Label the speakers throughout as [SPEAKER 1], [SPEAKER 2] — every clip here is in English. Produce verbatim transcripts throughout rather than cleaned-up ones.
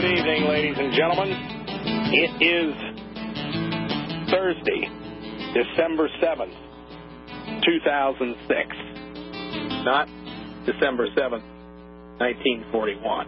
[SPEAKER 1] Good evening, ladies and gentlemen. It is Thursday, December seventh, two thousand six. Not December seventh, nineteen forty-one.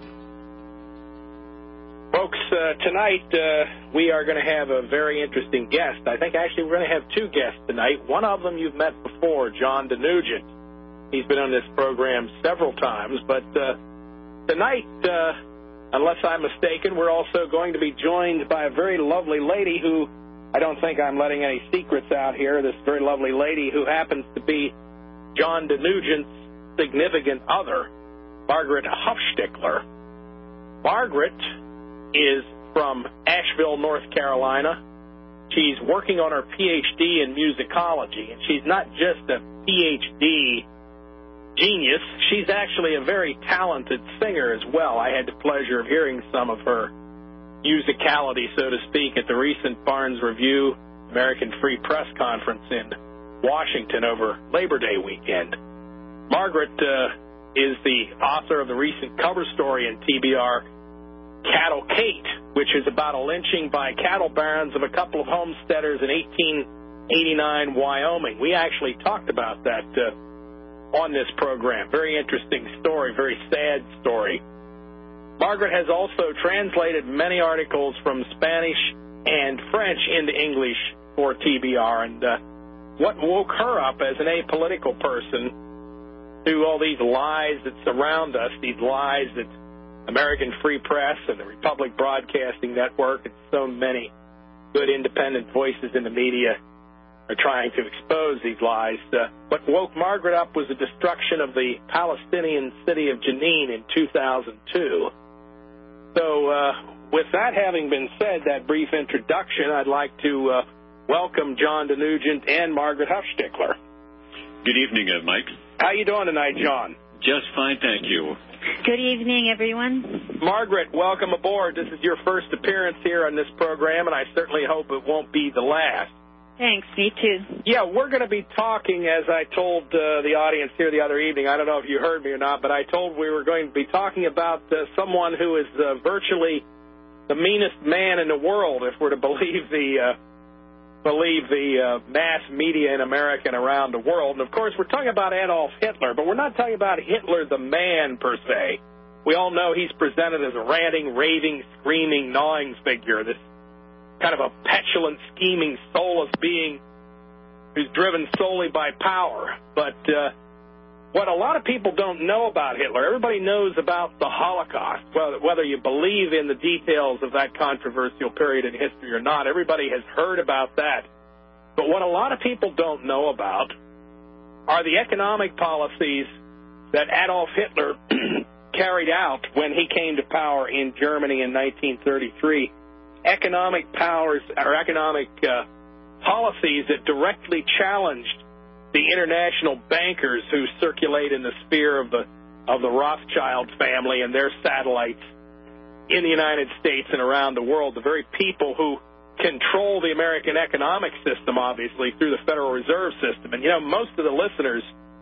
[SPEAKER 1] Folks, uh, tonight uh, we are going to have a very interesting guest. I think actually we're going to have two guests tonight. One of them you've met before, John DeNugent. He's been on this program several times, but uh, tonight, uh, unless I'm mistaken, we're also going to be joined by a very lovely lady who, I don't think I'm letting any secrets out here, this very lovely lady who happens to be John DeNugent's significant other, Margaret Hufstekler. Margaret is from Asheville, North Carolina. She's working on her P H D in musicology, and she's not just a P H D genius. She's actually a very talented singer as well. I had the pleasure of hearing some of her musicality, so to speak, at the recent Barnes Review American Free Press Conference in Washington over Labor Day weekend. Margaret uh, is the author of the recent cover story in T B R, Cattle Kate, which is about a lynching by cattle barons of a couple of homesteaders in eighteen eighty-nine, Wyoming. We actually talked about that uh, on this program. Very interesting story, very sad story. Margaret has also translated many articles from Spanish and French into English for T B R, and uh, what woke her up as an apolitical person to all these lies that surround us, these lies that American Free Press and the Republic Broadcasting Network and so many good independent voices in the media are trying to expose these lies. Uh, what woke Margaret up was the destruction of the Palestinian city of Jenin in two thousand two. So uh, with that having been said, that brief introduction, I'd like to uh, welcome John DeNugent and Margaret Hufstekler.
[SPEAKER 2] Good evening, uh, Mike.
[SPEAKER 1] How you doing tonight, John?
[SPEAKER 2] Just fine, thank you.
[SPEAKER 3] Good evening, everyone.
[SPEAKER 1] Margaret, welcome aboard. This is your first appearance here on this program, and I certainly hope it won't be the last.
[SPEAKER 3] Thanks, me too.
[SPEAKER 1] Yeah, we're going to be talking, as I told uh, the audience here the other evening. I don't know if you heard me or not, but I told we were going to be talking about uh, someone who is uh, virtually the meanest man in the world, if we're to believe the uh, believe the uh, mass media in America and around the world. And, of course, we're talking about Adolf Hitler, but we're not talking about Hitler the man, per se. We all know he's presented as a ranting, raving, screaming, gnawing figure, this kind of a petulant, scheming, soulless being who's driven solely by power. But uh, what a lot of people don't know about Hitler, everybody knows about the Holocaust. Well, whether you believe in the details of that controversial period in history or not, everybody has heard about that. But what a lot of people don't know about are the economic policies that Adolf Hitler carried out when he came to power in Germany in nineteen thirty-three. Economic powers or economic uh, policies that directly challenged the international bankers who circulate in the sphere of the of the Rothschild family and their satellites in the United States and around the world, the very people who control the American economic system, obviously, through the Federal Reserve System. And, you know, most of the listeners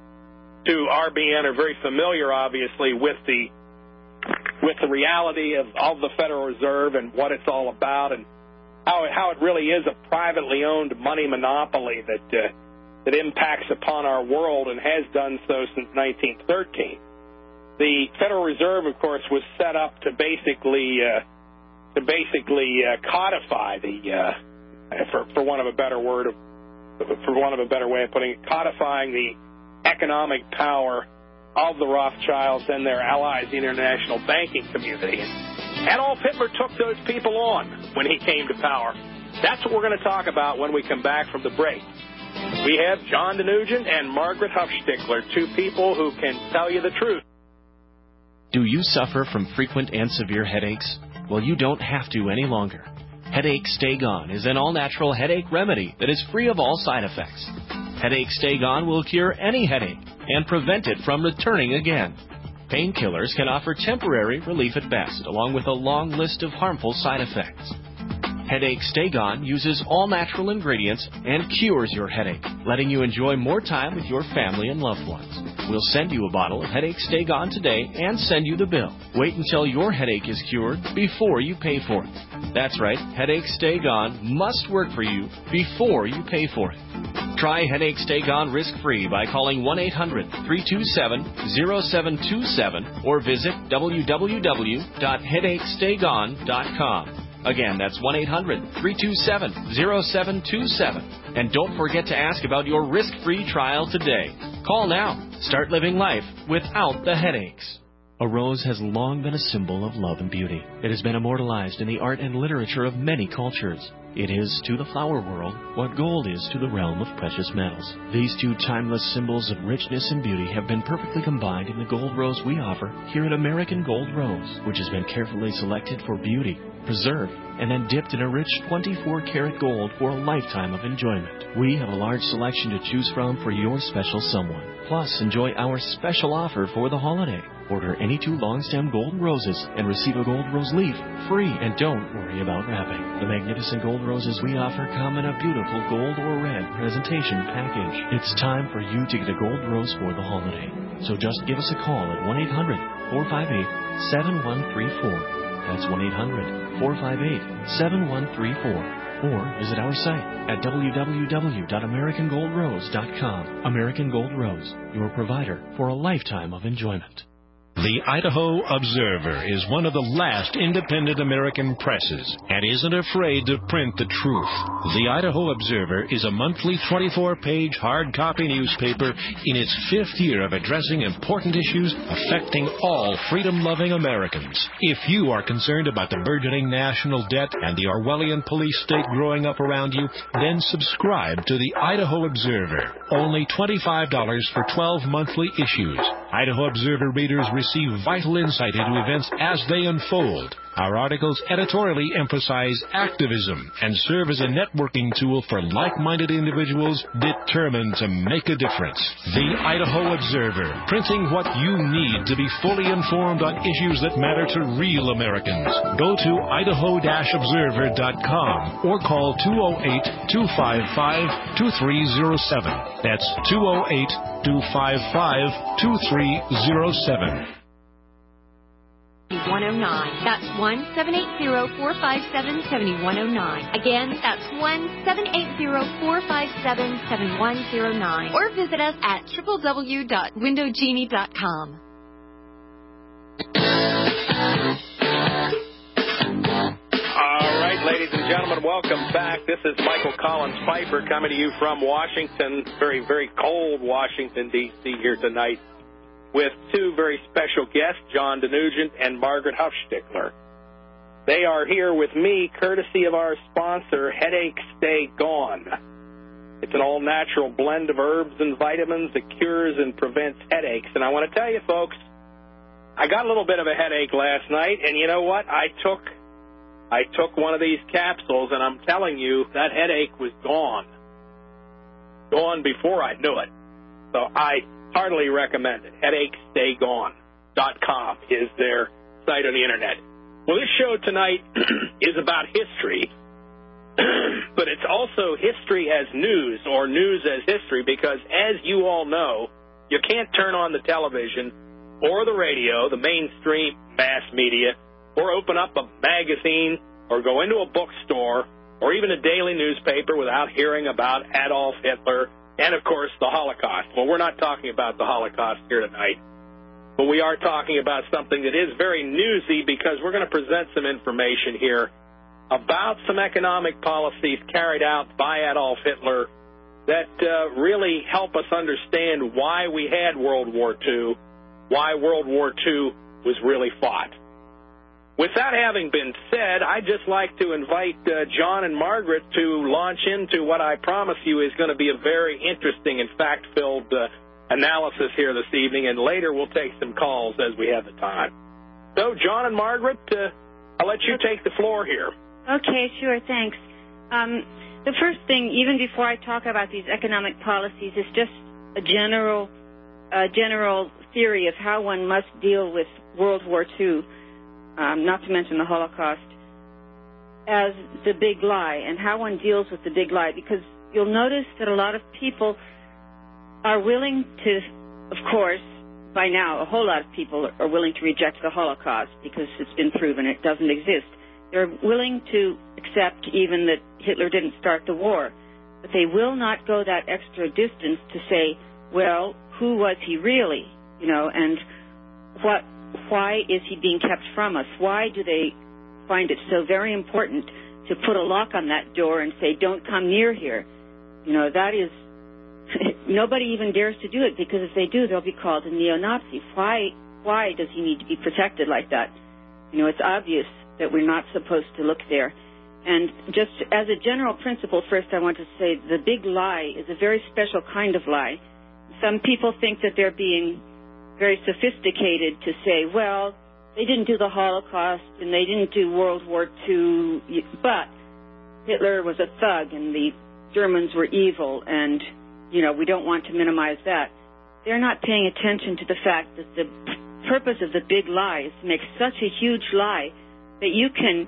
[SPEAKER 1] to R B N are very familiar, obviously, with the with the reality of, of the Federal Reserve and what it's all about and how it, how it really is a privately owned money monopoly that uh, that impacts upon our world and has done so since nineteen thirteen. The Federal Reserve, of course, was set up to basically uh, to basically uh, codify the, uh, for for want of a better word, for want of a better way of putting it, codifying the economic power of the Rothschilds and their allies, the international banking community. And Adolf Hitler took those people on when he came to power. That's what we're going to talk about when we come back from the break. We have John DeNugent and Margaret Hufstekler, two people who can tell you the truth.
[SPEAKER 4] Do you suffer from frequent and severe headaches? Well, you don't have to any longer. Headache Stay Gone is an all-natural headache remedy that is free of all side effects. Headache Stay Gone will cure any headache and prevent it from returning again. Painkillers can offer temporary relief at best, along with a long list of harmful side effects. Headache Stay Gone uses all-natural ingredients and cures your headache, letting you enjoy more time with your family and loved ones. We'll send you a bottle of Headache Stay Gone today and send you the bill. Wait until your headache is cured before you pay for it. That's right, Headache Stay Gone must work for you before you pay for it. Try Headache Stay Gone risk-free by calling one eight hundred, three two seven, zero seven two seven or visit w w w dot headache stay gone dot com. Again, that's one eight hundred, three two seven, zero seven two seven. And don't forget to ask about your risk-free trial today. Call now. Start living life without the headaches. A rose has long been a symbol of love and beauty. It has been immortalized in the art and literature of many cultures. It is to the flower world what gold is to the realm of precious metals. These two timeless symbols of richness and beauty have been perfectly combined in the gold rose we offer here at American Gold Rose, which has been carefully selected for beauty, preserved, and then dipped in a rich twenty-four karat gold for a lifetime of enjoyment. We have a large selection to choose from for your special someone. Plus, enjoy our special offer for the holiday. Order any two long-stem golden roses and receive a gold rose leaf free, and don't worry about wrapping. The magnificent gold roses we offer come in a beautiful gold or red presentation package. It's time for you to get a gold rose for the holiday. So just give us a call at one eight hundred, four five eight, seven one three four. That's one eight hundred, four five eight, seven one three four. Or visit our site at w w w dot american gold rose dot com. American Gold Rose, your provider for a lifetime of enjoyment.
[SPEAKER 5] The Idaho Observer is one of the last independent American presses and isn't afraid to print the truth. The Idaho Observer is a monthly twenty-four page hard copy newspaper in its fifth year of addressing important issues affecting all freedom-loving Americans. If you are concerned about the burgeoning national debt and the Orwellian police state growing up around you, then subscribe to the Idaho Observer. Only twenty-five dollars for twelve monthly issues. Idaho Observer readers receive vital insight into events as they unfold. Our articles editorially emphasize activism and serve as a networking tool for like-minded individuals determined to make a difference. The Idaho Observer, printing what you need to be fully informed on issues that matter to real Americans. Go to idaho observer dot com or call two oh eight, two five five, two three oh seven. That's two oh eight, two five five, two three oh seven.
[SPEAKER 6] one oh nine. That's one seven eight zero, four five seven, seven one oh nine. Again, that's one seven eight zero, four five seven, seven one oh nine. Or visit us at w w w dot window genie dot com.
[SPEAKER 1] All right, ladies and gentlemen, welcome back. This is Michael Collins Piper coming to you from Washington, very, very cold Washington, D C here tonight, with two very special guests, John DeNugent and Margaret Huffstickler. They are here with me, courtesy of our sponsor, Headache Stay Gone. It's an all-natural blend of herbs and vitamins that cures and prevents headaches. And I want to tell you, folks, I got a little bit of a headache last night, and you know what? I took I took one of these capsules, and I'm telling you, that headache was gone. Gone before I knew it. So I heartily recommend it. headache stay gone dot com is their site on the Internet. Well, this show tonight is about history, but it's also history as news or news as history because, as you all know, you can't turn on the television or the radio, the mainstream mass media, or open up a magazine or go into a bookstore or even a daily newspaper without hearing about Adolf Hitler and, of course, the Holocaust. Well, we're not talking about the Holocaust here tonight, but we are talking about something that is very newsy because we're going to present some information here about some economic policies carried out by Adolf Hitler that uh, really help us understand why we had World War Two, why World War Two was really fought. With that having been said, I'd just like to invite uh, John and Margaret to launch into what I promise you is going to be a very interesting and fact-filled uh, analysis here this evening, and later we'll take some calls as we have the time. So, John and Margaret, uh, I'll let you take the floor here.
[SPEAKER 3] Okay, sure, thanks. Um, the first thing, even before I talk about these economic policies, is just a general, uh, general theory of how one must deal with World War Two. Um, not to mention the Holocaust. as the big lie and how one deals with the big lie, because you'll notice that a lot of people are willing to, of course, by now, a whole lot of people are willing to reject the Holocaust because it's been proven it doesn't exist. They're willing to accept even that Hitler didn't start the war, but they will not go that extra distance to say, well, who was he really? You know, and what, why is he being kept from us? Why do they find it so very important to put a lock on that door and say, don't come near here? You know, that is, nobody even dares to do it, because if they do, they'll be called a neo-Nazi. Why, why does he need to be protected like that? You know, it's obvious that we're not supposed to look there. And just as a general principle, first I want to say the big lie is a very special kind of lie. Some people think that they're being very sophisticated to say, well, they didn't do the Holocaust and they didn't do World War Two, but Hitler was a thug and the Germans were evil, and, you know, we don't want to minimize that. They're not paying attention to the fact that the purpose of the big lie is to make such a huge lie that you can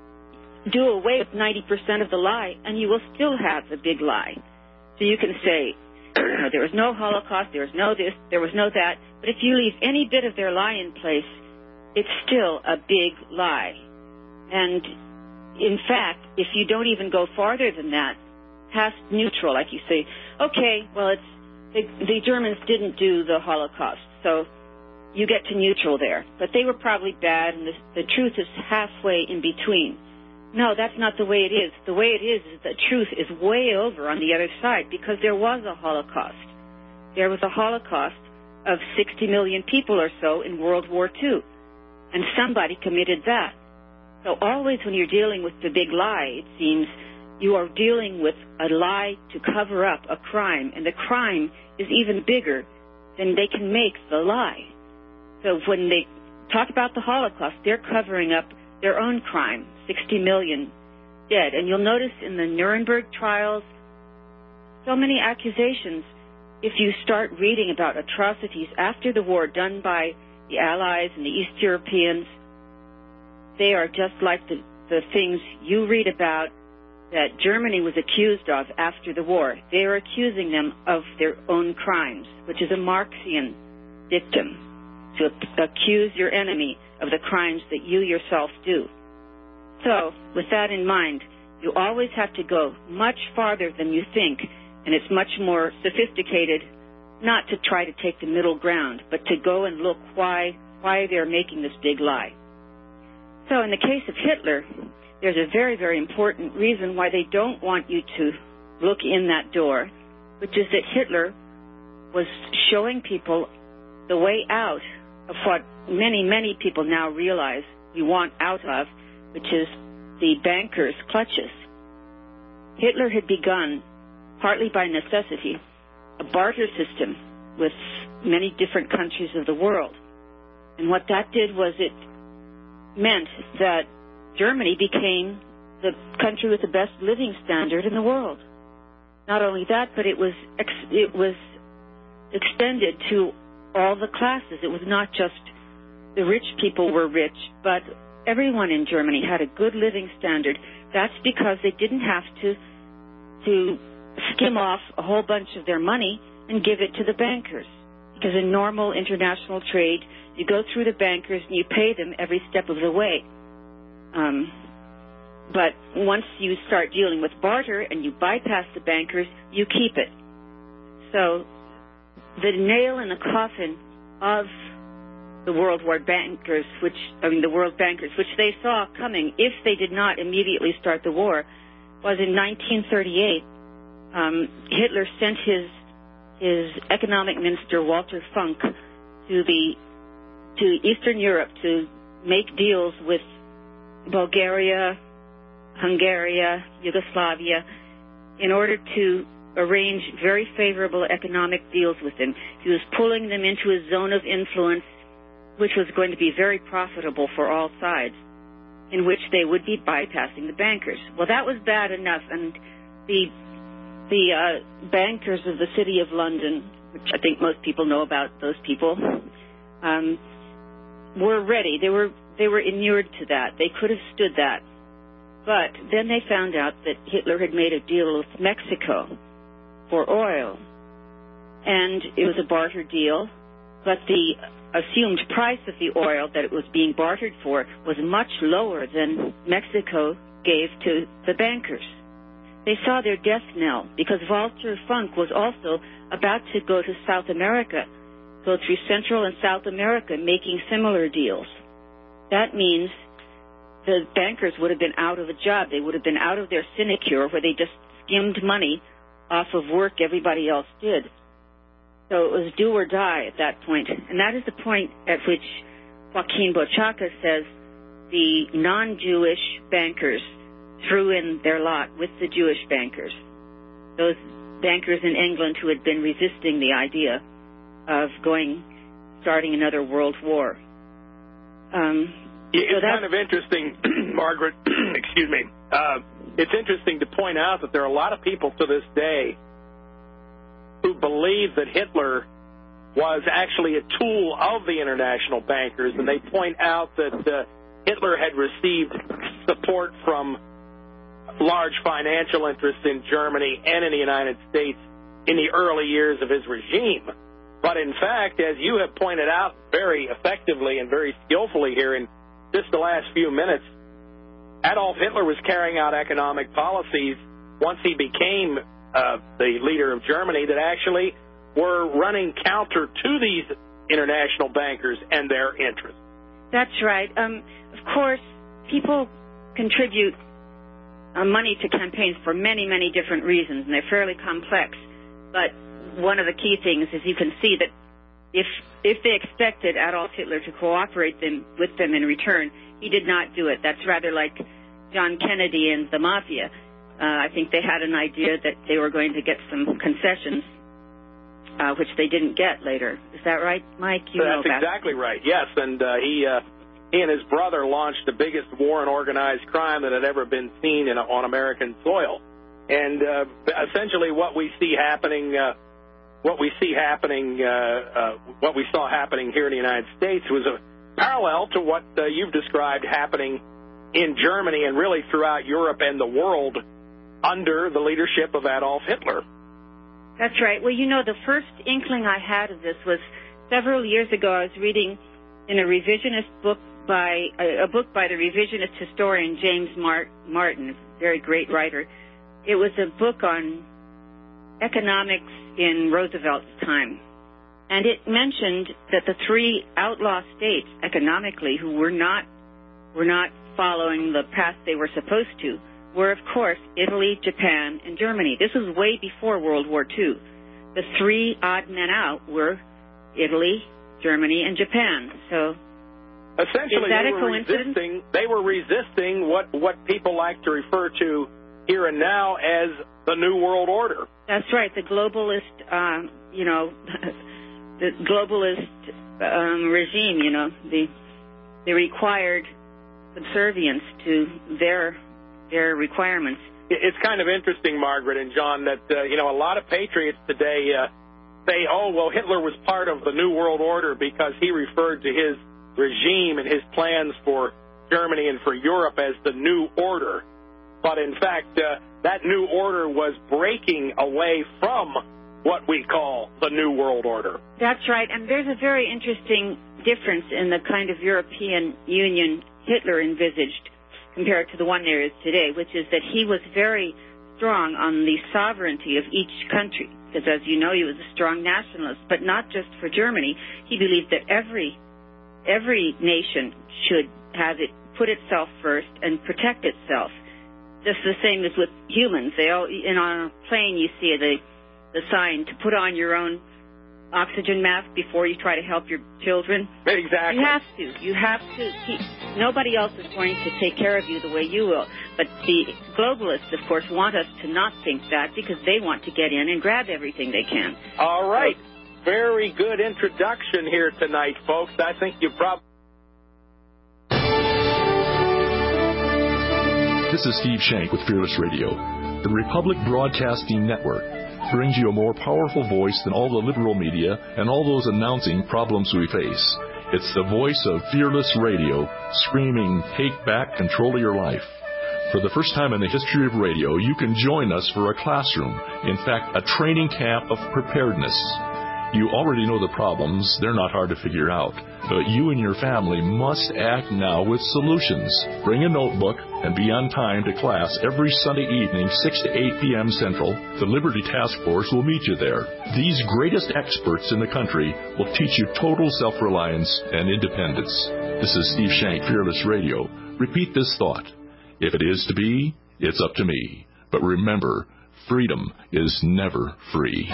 [SPEAKER 3] do away with ninety percent of the lie and you will still have the big lie. So you can say, you know, there was no Holocaust, there was no this, there was no that, but if you leave any bit of their lie in place, it's still a big lie. And in fact, if you don't even go farther than that, past neutral, like you say, okay, well, it's the, the Germans didn't do the Holocaust, so you get to neutral there. But they were probably bad, and the, the truth is halfway in between. No, that's not the way it is. The way it is is the truth is way over on the other side, because there was a Holocaust. There was a Holocaust of sixty million people or so in World War Two, and somebody committed that. So always when you're dealing with the big lie, it seems, you are dealing with a lie to cover up a crime, and the crime is even bigger than they can make the lie. So when they talk about the Holocaust, they're covering up their own crime, sixty million dead. And you'll notice in the Nuremberg trials, so many accusations. If you start reading about atrocities after the war done by the Allies and the East Europeans, they are just like the, the things you read about that Germany was accused of after the war. They are accusing them of their own crimes, which is a Marxian dictum, to accuse your enemy of the crimes that you yourself do. So, with that in mind, you always have to go much farther than you think, and it's much more sophisticated not to try to take the middle ground, but to go and look why, why they're making this big lie. So in the case of Hitler, there's a very, very important reason why they don't want you to look in that door, which is that Hitler was showing people the way out of what many, many people now realize we want out of, which is the bankers' clutches. Hitler had begun, partly by necessity, a barter system with many different countries of the world. And what that did was it meant that Germany became the country with the best living standard in the world. Not only that, but it was ex- it was extended to all the classes. It was not just the rich people were rich, but everyone in Germany had a good living standard. That's because they didn't have to to skim off a whole bunch of their money and give it to the bankers. Because in normal international trade, you go through the bankers and you pay them every step of the way. Um, but once you start dealing with barter and you bypass the bankers, you keep it. So the nail in the coffin of the World War bankers, which I mean the world bankers, which they saw coming if they did not immediately start the war, was in nineteen thirty-eight. Um, Hitler sent his his economic minister Walter Funk to the to Eastern Europe to make deals with Bulgaria, Hungary, Yugoslavia, in order to arrange very favorable economic deals with them. He was pulling them into a zone of influence, which was going to be very profitable for all sides, in which they would be bypassing the bankers. Well, that was bad enough, and the the uh, bankers of the City of London, which I think most people know about those people, um, were ready. They were they were inured to that. They could have stood that. But then they found out that Hitler had made a deal with Mexico for oil. And it was a barter deal, but the assumed price of the oil that it was being bartered for was much lower than Mexico gave to the bankers. They saw their death knell because Walter Funk was also about to go to South America, go through Central and South America making similar deals. That means the bankers would have been out of a job. They would have been out of their sinecure where they just skimmed money off of work everybody else did. So it was do or die at that point. And that is the point at which Joaquin Bochaca says the non-Jewish bankers threw in their lot with the Jewish bankers, those bankers in England who had been resisting the idea of going, starting another world war. Um,
[SPEAKER 1] it's so kind of interesting, Margaret, excuse me, uh, it's interesting to point out that there are a lot of people to this day who believe that Hitler was actually a tool of the international bankers, and they point out that uh, Hitler had received support from large financial interests in Germany and in the United States in the early years of his regime. But in fact, as you have pointed out very effectively and very skillfully here in just the last few minutes, Adolf Hitler was carrying out economic policies once he became uh, the leader of Germany that actually were running counter to these international bankers and their interests.
[SPEAKER 3] That's right. Um, of course, people contribute uh, money to campaigns for many, many different reasons, and they're fairly complex. But one of the key things is you can see that if if they expected Adolf Hitler to cooperate them, with them in return, he did not do it. That's rather like John Kennedy and the Mafia. Uh, I think they had an idea that they were going to get some concessions, uh, which they didn't get later. Is that right, Mike? You
[SPEAKER 1] That's
[SPEAKER 3] know about
[SPEAKER 1] exactly right, yes. And uh, he uh, he and his brother launched the biggest war in organized crime that had ever been seen in, on American soil. And uh, essentially what we see happening... Uh, What we see happening, uh, uh, what we saw happening here in the United States was a parallel to what uh, you've described happening in Germany and really throughout Europe and the world under the leadership of Adolf Hitler.
[SPEAKER 3] That's right. Well, you know, the first inkling I had of this was several years ago. I was reading in a revisionist book by a, a book by the revisionist historian James Mart, Martin, a very great writer. It was a book on economics in Roosevelt's time. And it mentioned that the three outlaw states economically who were not were not following the path they were supposed to were, of course, Italy, Japan, and Germany. This was way before World War Two. The three odd men out were Italy, Germany, and Japan. So
[SPEAKER 1] essentially,
[SPEAKER 3] is that
[SPEAKER 1] they
[SPEAKER 3] a
[SPEAKER 1] were
[SPEAKER 3] coincidence?
[SPEAKER 1] resisting. They were resisting what what people like to refer to here and now as the New World Order.
[SPEAKER 3] That's right, the globalist, um, you know, the globalist um, regime, you know, the the required subservience to their their requirements.
[SPEAKER 1] It's kind of interesting, Margaret and John, that, uh, you know, a lot of patriots today uh, say, oh, well, Hitler was part of the New World Order because he referred to his regime and his plans for Germany and for Europe as the New Order. But in fact, uh, that New Order was breaking away from what we call the New World Order.
[SPEAKER 3] That's right, and there's a very interesting difference in the kind of European Union Hitler envisaged compared to the one there is today, which is that he was very strong on the sovereignty of each country, because as you know, he was a strong nationalist, but not just for Germany. He believed that every every nation should have it put itself first and protect itself. Just the same as with humans. They all, in on a plane, you see the the sign to put on your own oxygen mask before you try to help your children.
[SPEAKER 1] Exactly.
[SPEAKER 3] You have to. You have to. Keep, nobody else is going to take care of you the way you will. But the globalists, of course, want us to not think that because they want to get in and grab everything they can.
[SPEAKER 1] All right. So, very good introduction here tonight, folks. I think you probably...
[SPEAKER 7] This is Steve Shank with Fearless Radio. The Republic Broadcasting Network brings you a more powerful voice than all the liberal media and all those announcing problems we face. It's the voice of Fearless Radio, screaming, take back control of your life. For the first time in the history of radio, you can join us for a classroom. In fact, a training camp of preparedness. You already know the problems. They're not hard to figure out. But you and your family must act now with solutions. Bring a notebook and be on time to class every Sunday evening, six to eight p.m. Central. The Liberty Task Force will meet you there. These greatest experts in the country will teach you total self-reliance and independence. This is Steve Shank, Fearless Radio. Repeat this thought. If it is to be, it's up to me. But remember, freedom is never free.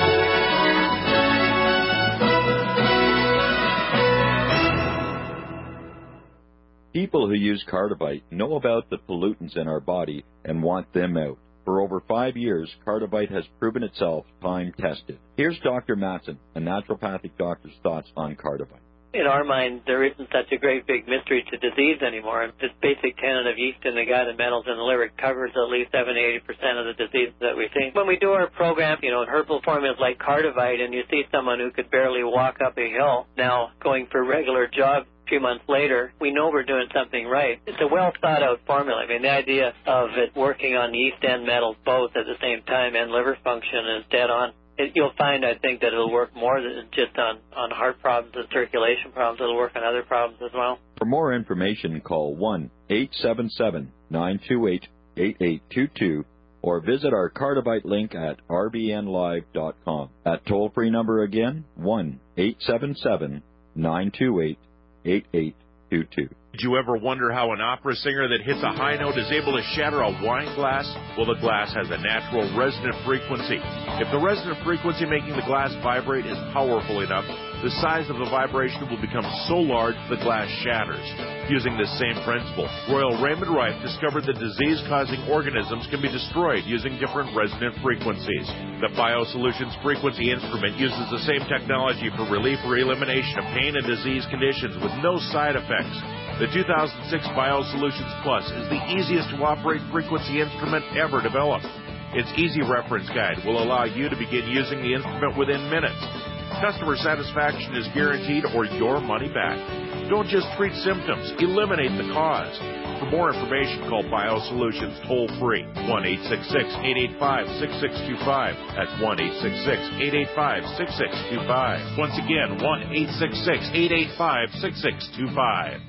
[SPEAKER 8] People who use Cardivite know about the pollutants in our body and want them out. For over five years, Cardivite has proven itself time-tested. Here's Doctor Matson, a naturopathic doctor's thoughts on Cardivite.
[SPEAKER 9] In our mind, there isn't such a great big mystery to disease anymore. This basic tenet of yeast in the gut and metals in the liver covers at least seventy to eighty percent of the diseases that we see. When we do our program, you know, in herbal formulas like Cardivite, and you see someone who could barely walk up a hill now going for regular job a few months later, we know we're doing something right. It's a well-thought-out formula. I mean, the idea of it working on yeast and metals both at the same time and liver function is dead on. It, you'll find, I think, that it'll work more than just on, on heart problems and circulation problems. It'll work on other problems as well.
[SPEAKER 8] For more information, call one eight seven seven, nine two eight, eight eight two two or visit our Cardivite link at r b n live dot com. That toll-free number again, one eight seven seven, nine two eight, eight eight two two.
[SPEAKER 10] Did you ever wonder how an opera singer that hits a high note is able to shatter a wine glass? Well, the glass has a natural resonant frequency. If the resonant frequency making the glass vibrate is powerful enough, the size of the vibration will become so large the glass shatters. Using this same principle, Royal Raymond Rife discovered that disease-causing organisms can be destroyed using different resonant frequencies. The BioSolutions Frequency Instrument uses the same technology for relief or elimination of pain and disease conditions with no side effects. The two thousand six BioSolutions Plus is the easiest to operate frequency instrument ever developed. Its easy reference guide will allow you to begin using the instrument within minutes. Customer satisfaction is guaranteed or your money back. Don't just treat symptoms, eliminate the cause. For more information, call BioSolutions toll-free, one eight six six, eight eight five, six six two five. That's one eight six six, eight eight five, six six two five. Once again, one eight six six, eight eight five, six six two five.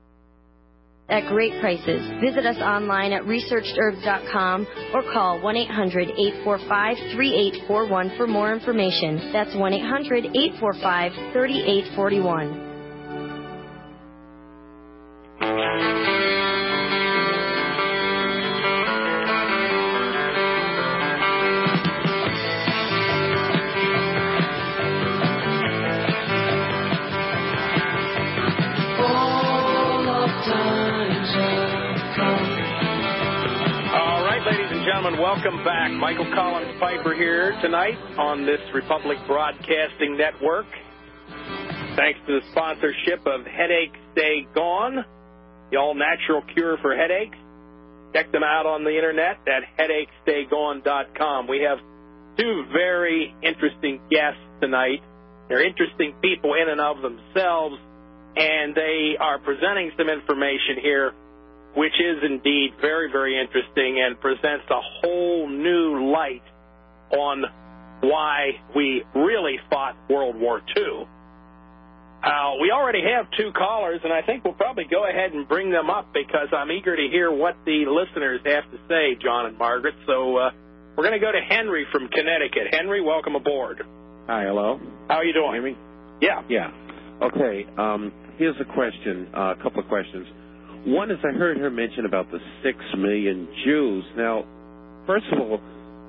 [SPEAKER 11] At great prices. Visit us online at researched herbs dot com or call one eight hundred, eight four five, three eight four one for more information. That's one eight hundred, eight four five, three eight four one.
[SPEAKER 1] Welcome back. Michael Collins Piper here tonight on this Republic Broadcasting Network. Thanks to the sponsorship of Headache Stay Gone, the all-natural cure for headaches. Check them out on the internet at headache stay gone dot com. We have two very interesting guests tonight. They're interesting people in and of themselves, and they are presenting some information here which is indeed very, very interesting and presents a whole new light on why we really fought World War Two. Uh, we already have two callers, and I think we'll probably go ahead and bring them up because I'm eager to hear what the listeners have to say, John and Margaret. So uh, we're going to go to Henry from Connecticut. Henry, welcome aboard.
[SPEAKER 12] Hi, hello.
[SPEAKER 1] How are you doing?
[SPEAKER 12] Can you hear me?
[SPEAKER 1] Yeah.
[SPEAKER 12] Yeah. Okay, um, here's a question, uh, a couple of questions. One is I heard her mention about the six million Jews. Now, first of all,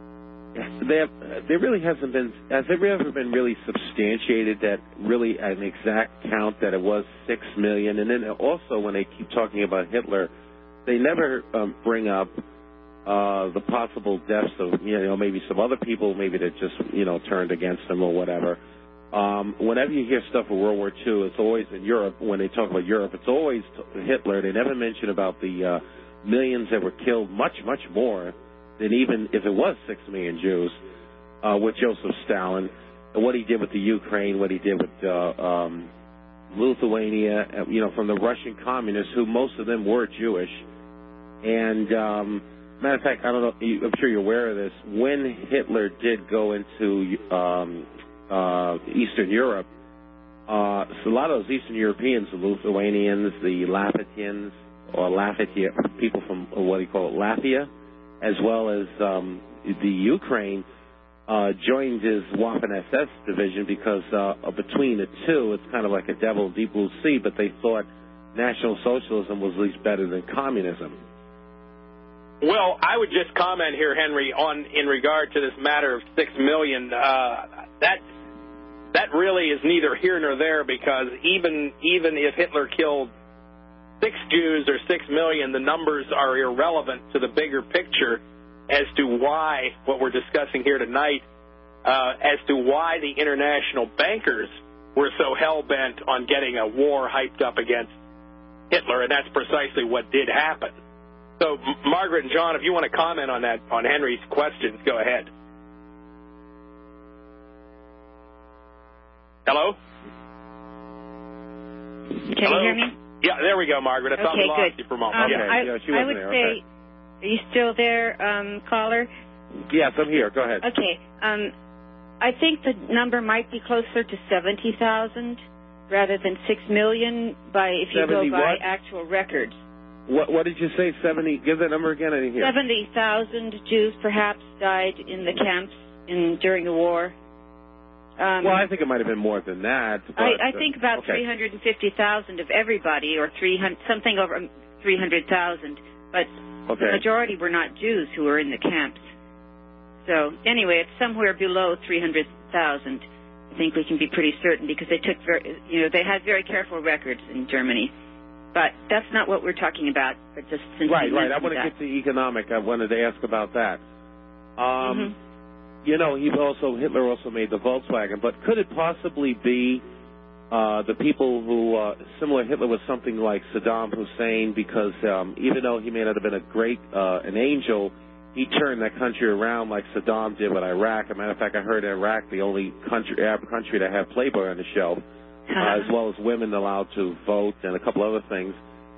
[SPEAKER 12] there, there really hasn't been, has there ever been really substantiated that really an exact count that it was six million? And then also when they keep talking about Hitler, they never um, bring up uh, the possible deaths of, you know, maybe some other people, maybe that just, you know, turned against them or whatever. Um, whenever you hear stuff of World War Two, it's always in Europe. When they talk about Europe, it's always Hitler. They never mention about the uh, millions that were killed, much, much more than even if it was six million Jews, uh, with Joseph Stalin, and what he did with the Ukraine, what he did with uh, um, Lithuania, you know, from the Russian communists, who most of them were Jewish. And um, matter of fact, I don't know. I'm sure you're aware of this. When Hitler did go into um, uh, Eastern Europe, uh, so a lot of those Eastern Europeans, the Lithuanians, the Lapitians, or Lafitia, people from what do you call it, Latvia, as well as um, the Ukraine, uh, joined his Waffen S S division because uh, between the two, it's kind of like a devil deep blue sea, but they thought National Socialism was at least better than communism.
[SPEAKER 1] Well, I would just comment here, Henry, on in regard to this matter of six million. Uh, that that really is neither here nor there, because even even if Hitler killed six Jews or six million, the numbers are irrelevant to the bigger picture as to why what we're discussing here tonight, uh, as to why the international bankers were so hell bent on getting a war hyped up against Hitler, and that's precisely what did happen. So, M- Margaret and John, if you want to comment on that, on Henry's questions, go ahead. Hello?
[SPEAKER 3] Can
[SPEAKER 1] Hello?
[SPEAKER 3] you hear me?
[SPEAKER 1] Yeah, there we go, Margaret. I thought
[SPEAKER 3] Okay,
[SPEAKER 1] we lost
[SPEAKER 3] good.
[SPEAKER 1] you for a moment.
[SPEAKER 3] Um,
[SPEAKER 1] yeah.
[SPEAKER 3] I,
[SPEAKER 12] yeah, she
[SPEAKER 3] I
[SPEAKER 12] wasn't
[SPEAKER 3] would
[SPEAKER 12] there.
[SPEAKER 3] say,
[SPEAKER 12] Okay.
[SPEAKER 3] are you still there, um, caller?
[SPEAKER 12] Yes, I'm here. Go ahead.
[SPEAKER 3] Okay. Um, I think the number might be closer to seventy thousand rather than six million by if you go
[SPEAKER 12] seventy
[SPEAKER 3] by
[SPEAKER 12] what?
[SPEAKER 3] actual records.
[SPEAKER 12] What, what did you say? seventy? Give that number again. I didn't hear.
[SPEAKER 3] seventy thousand Jews perhaps died in the camps in during the war. Um,
[SPEAKER 12] Well, I think it might have been more than that. But,
[SPEAKER 3] I, I think about
[SPEAKER 12] okay.
[SPEAKER 3] three hundred fifty thousand of everybody, or three hundred, something over three hundred thousand. But
[SPEAKER 12] Okay.
[SPEAKER 3] the majority were not Jews who were in the camps. So anyway, it's somewhere below three hundred thousand. I think we can be pretty certain, because they took very, you know, they had very careful records in Germany. But that's not what we're talking about. But just since
[SPEAKER 12] Right,
[SPEAKER 3] you
[SPEAKER 12] right. I
[SPEAKER 3] mentioned
[SPEAKER 12] want to
[SPEAKER 3] that.
[SPEAKER 12] get to economic. I wanted to ask about that. Um,
[SPEAKER 3] Mhm.
[SPEAKER 12] You know, he also Hitler also made the Volkswagen, but could it possibly be uh, the people who uh, similar Hitler was something like Saddam Hussein? Because um, even though he may not have been a great uh, an angel, he turned that country around like Saddam did with Iraq. As a matter of fact, I heard Iraq the only country Arab country to have Playboy on the shelf, uh, as well as women allowed to vote and a couple other things.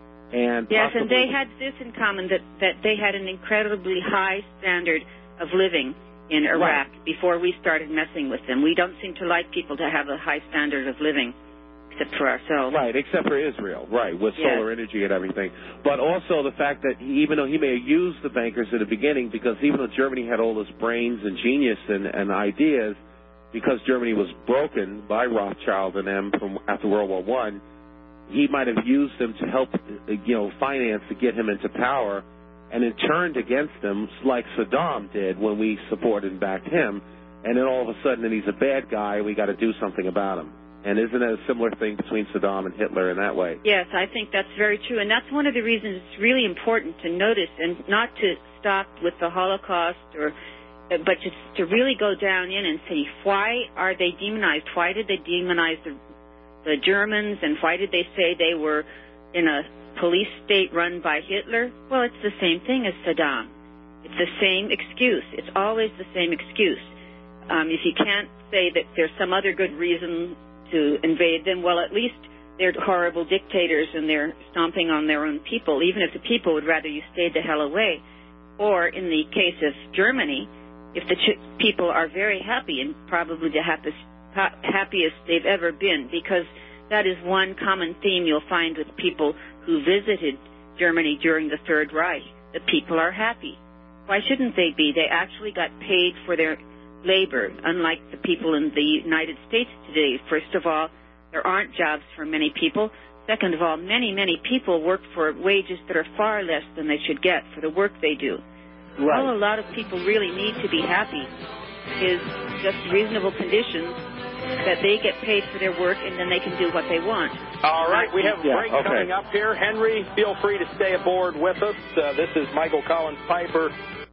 [SPEAKER 12] And
[SPEAKER 3] Yes,
[SPEAKER 12] possibly,
[SPEAKER 3] and they had this in common, that, that they had an incredibly high standard of living in Iraq
[SPEAKER 12] Right.
[SPEAKER 3] before we started messing with them. We don't seem to like people to have a high standard of living, except for ourselves.
[SPEAKER 12] Right, except for Israel, right, with
[SPEAKER 3] Yes.
[SPEAKER 12] solar energy and everything. But also the fact that he, even though he may have used the bankers at the beginning, because even though Germany had all this brains and genius and, and ideas, because Germany was broken by Rothschild and them from after World War One, he might have used them to help, you know, finance to get him into power, and it turned against him like Saddam did when we supported and backed him, and then all of a sudden then he's a bad guy, we got to do something about him. And isn't it a similar thing between Saddam and Hitler in that way?
[SPEAKER 3] Yes, I think that's very true, and that's one of the reasons it's really important to notice and not to stop with the Holocaust, or, but just to really go down in and see, why are they demonized? Why did they demonize the, the Germans, and why did they say they were in a police state run by Hitler? Well, it's the same thing as Saddam. It's the same excuse. It's always the same excuse. Um, if you can't say that there's some other good reason to invade them, well, at least they're horrible dictators and they're stomping on their own people, even if the people would rather you stayed the hell away. Or in the case of Germany, if the ch- people are very happy, and probably the happiest, ha- happiest they've ever been, because that is one common theme you'll find with people who visited Germany during the Third Reich. The people are happy. Why shouldn't they be? They actually got paid for their labor, unlike the people in the United States today. First of all, there aren't jobs for many people. Second of all, many, many people work for wages that are far less than they should get for the work they do.
[SPEAKER 12] Right.
[SPEAKER 3] All a lot of people really need to be happy is just reasonable conditions that they get paid for their work, and then they can do what they want.
[SPEAKER 1] All right, we have a
[SPEAKER 12] Yeah,
[SPEAKER 1] break
[SPEAKER 12] okay.
[SPEAKER 1] coming up here. Henry, feel free to stay aboard with us. Uh, this is Michael Collins Piper.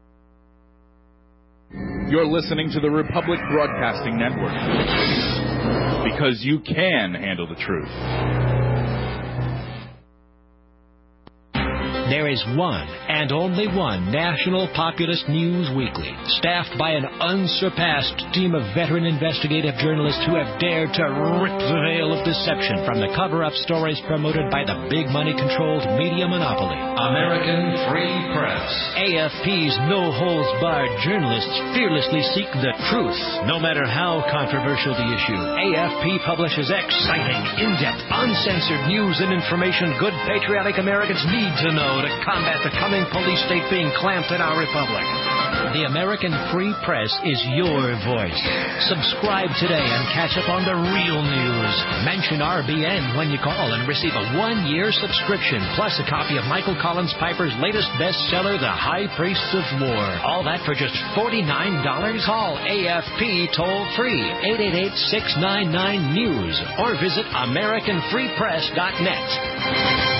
[SPEAKER 13] You're listening to the Republic Broadcasting Network, because you can handle the truth.
[SPEAKER 5] There is one and only one national populist news weekly, staffed by an unsurpassed team of veteran investigative journalists who have dared to rip the veil of deception from the cover-up stories promoted by the big money-controlled media monopoly, American Free Press. A F P's no-holds-barred journalists fearlessly seek the truth, no matter how controversial the issue. A F P publishes exciting, in-depth, uncensored news and information good patriotic Americans need to know to combat the coming police state being clamped in our republic. The American Free Press is your voice. Subscribe today and catch up on the real news. Mention R B N when you call and receive a one-year subscription, plus a copy of Michael Collins Piper's latest bestseller, The High Priests of War. All that for just forty-nine dollars. Call A F P toll-free, eight eight eight, six nine nine, news, or visit American Free Press dot net.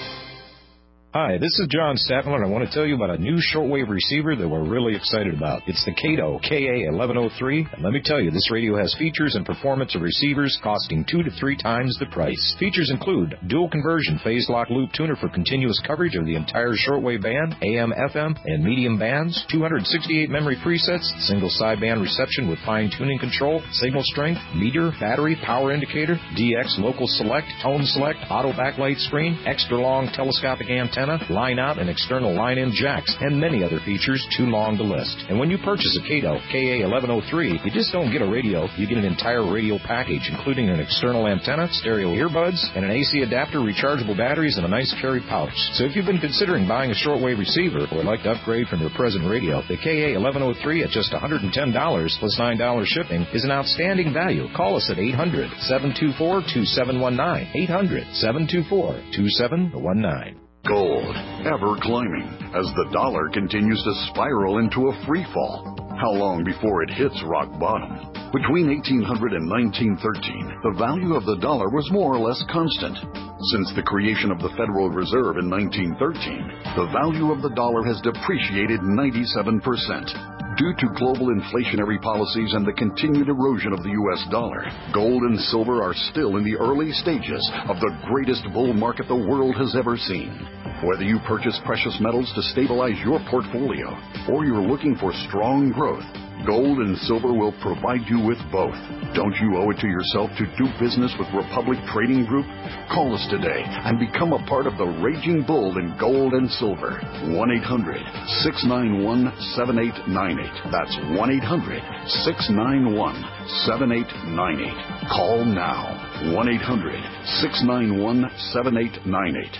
[SPEAKER 14] Hi, this is John Statler, and I want to tell you about a new shortwave receiver that we're really excited about. It's the Kato K A eleven oh three, and let me tell you, this radio has features and performance of receivers costing two to three times the price. Features include dual conversion phase lock loop tuner for continuous coverage of the entire shortwave band, A M, F M, and medium bands, two hundred sixty-eight memory presets, single sideband reception with fine-tuning control, signal strength, meter, battery, power indicator, D X local select, tone select, auto backlight screen, extra long telescopic antenna, line out and external line-in jacks, and many other features too long to list. And when you purchase a Kato K A eleven oh three, you just don't get a radio, you get an entire radio package, including an external antenna, stereo earbuds, and an A C adapter, rechargeable batteries, and a nice carry pouch. So if you've been considering buying a shortwave receiver or would like to upgrade from your present radio, the K A eleven oh three at just one hundred ten dollars plus nine dollars shipping is an outstanding value. Call us at eight hundred, seven two four, two seven one nine, eight hundred, seven two four, two seven one nine.
[SPEAKER 15] Gold, ever climbing, as the dollar continues to spiral into a free fall. How long before it hits rock bottom? Between eighteen hundred and nineteen thirteen, the value of the dollar was more or less constant. Since the creation of the Federal Reserve in nineteen thirteen, the value of the dollar has depreciated ninety-seven percent. Due to global inflationary policies and the continued erosion of the U S dollar, gold and silver are still in the early stages of the greatest bull market the world has ever seen. Whether you purchase precious metals to stabilize your portfolio or you're looking for strong growth, gold and silver will provide you with both. Don't you owe it to yourself to do business with Republic Trading Group? Call us today and become a part of the raging bull in gold and silver. one eight hundred, six nine one, seven eight nine eight. That's one eight hundred, six nine one, seven eight nine eight. Call now. one eight hundred, six nine one, seven eight nine eight.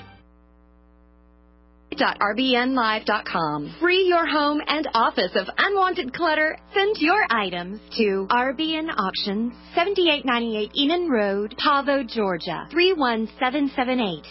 [SPEAKER 6] R B N live dot com. Free your home and office of unwanted clutter. Send your items to R B N Auctions, seventy-eight ninety-eight Enon Road, Pavo, Georgia, three one seven seven eight.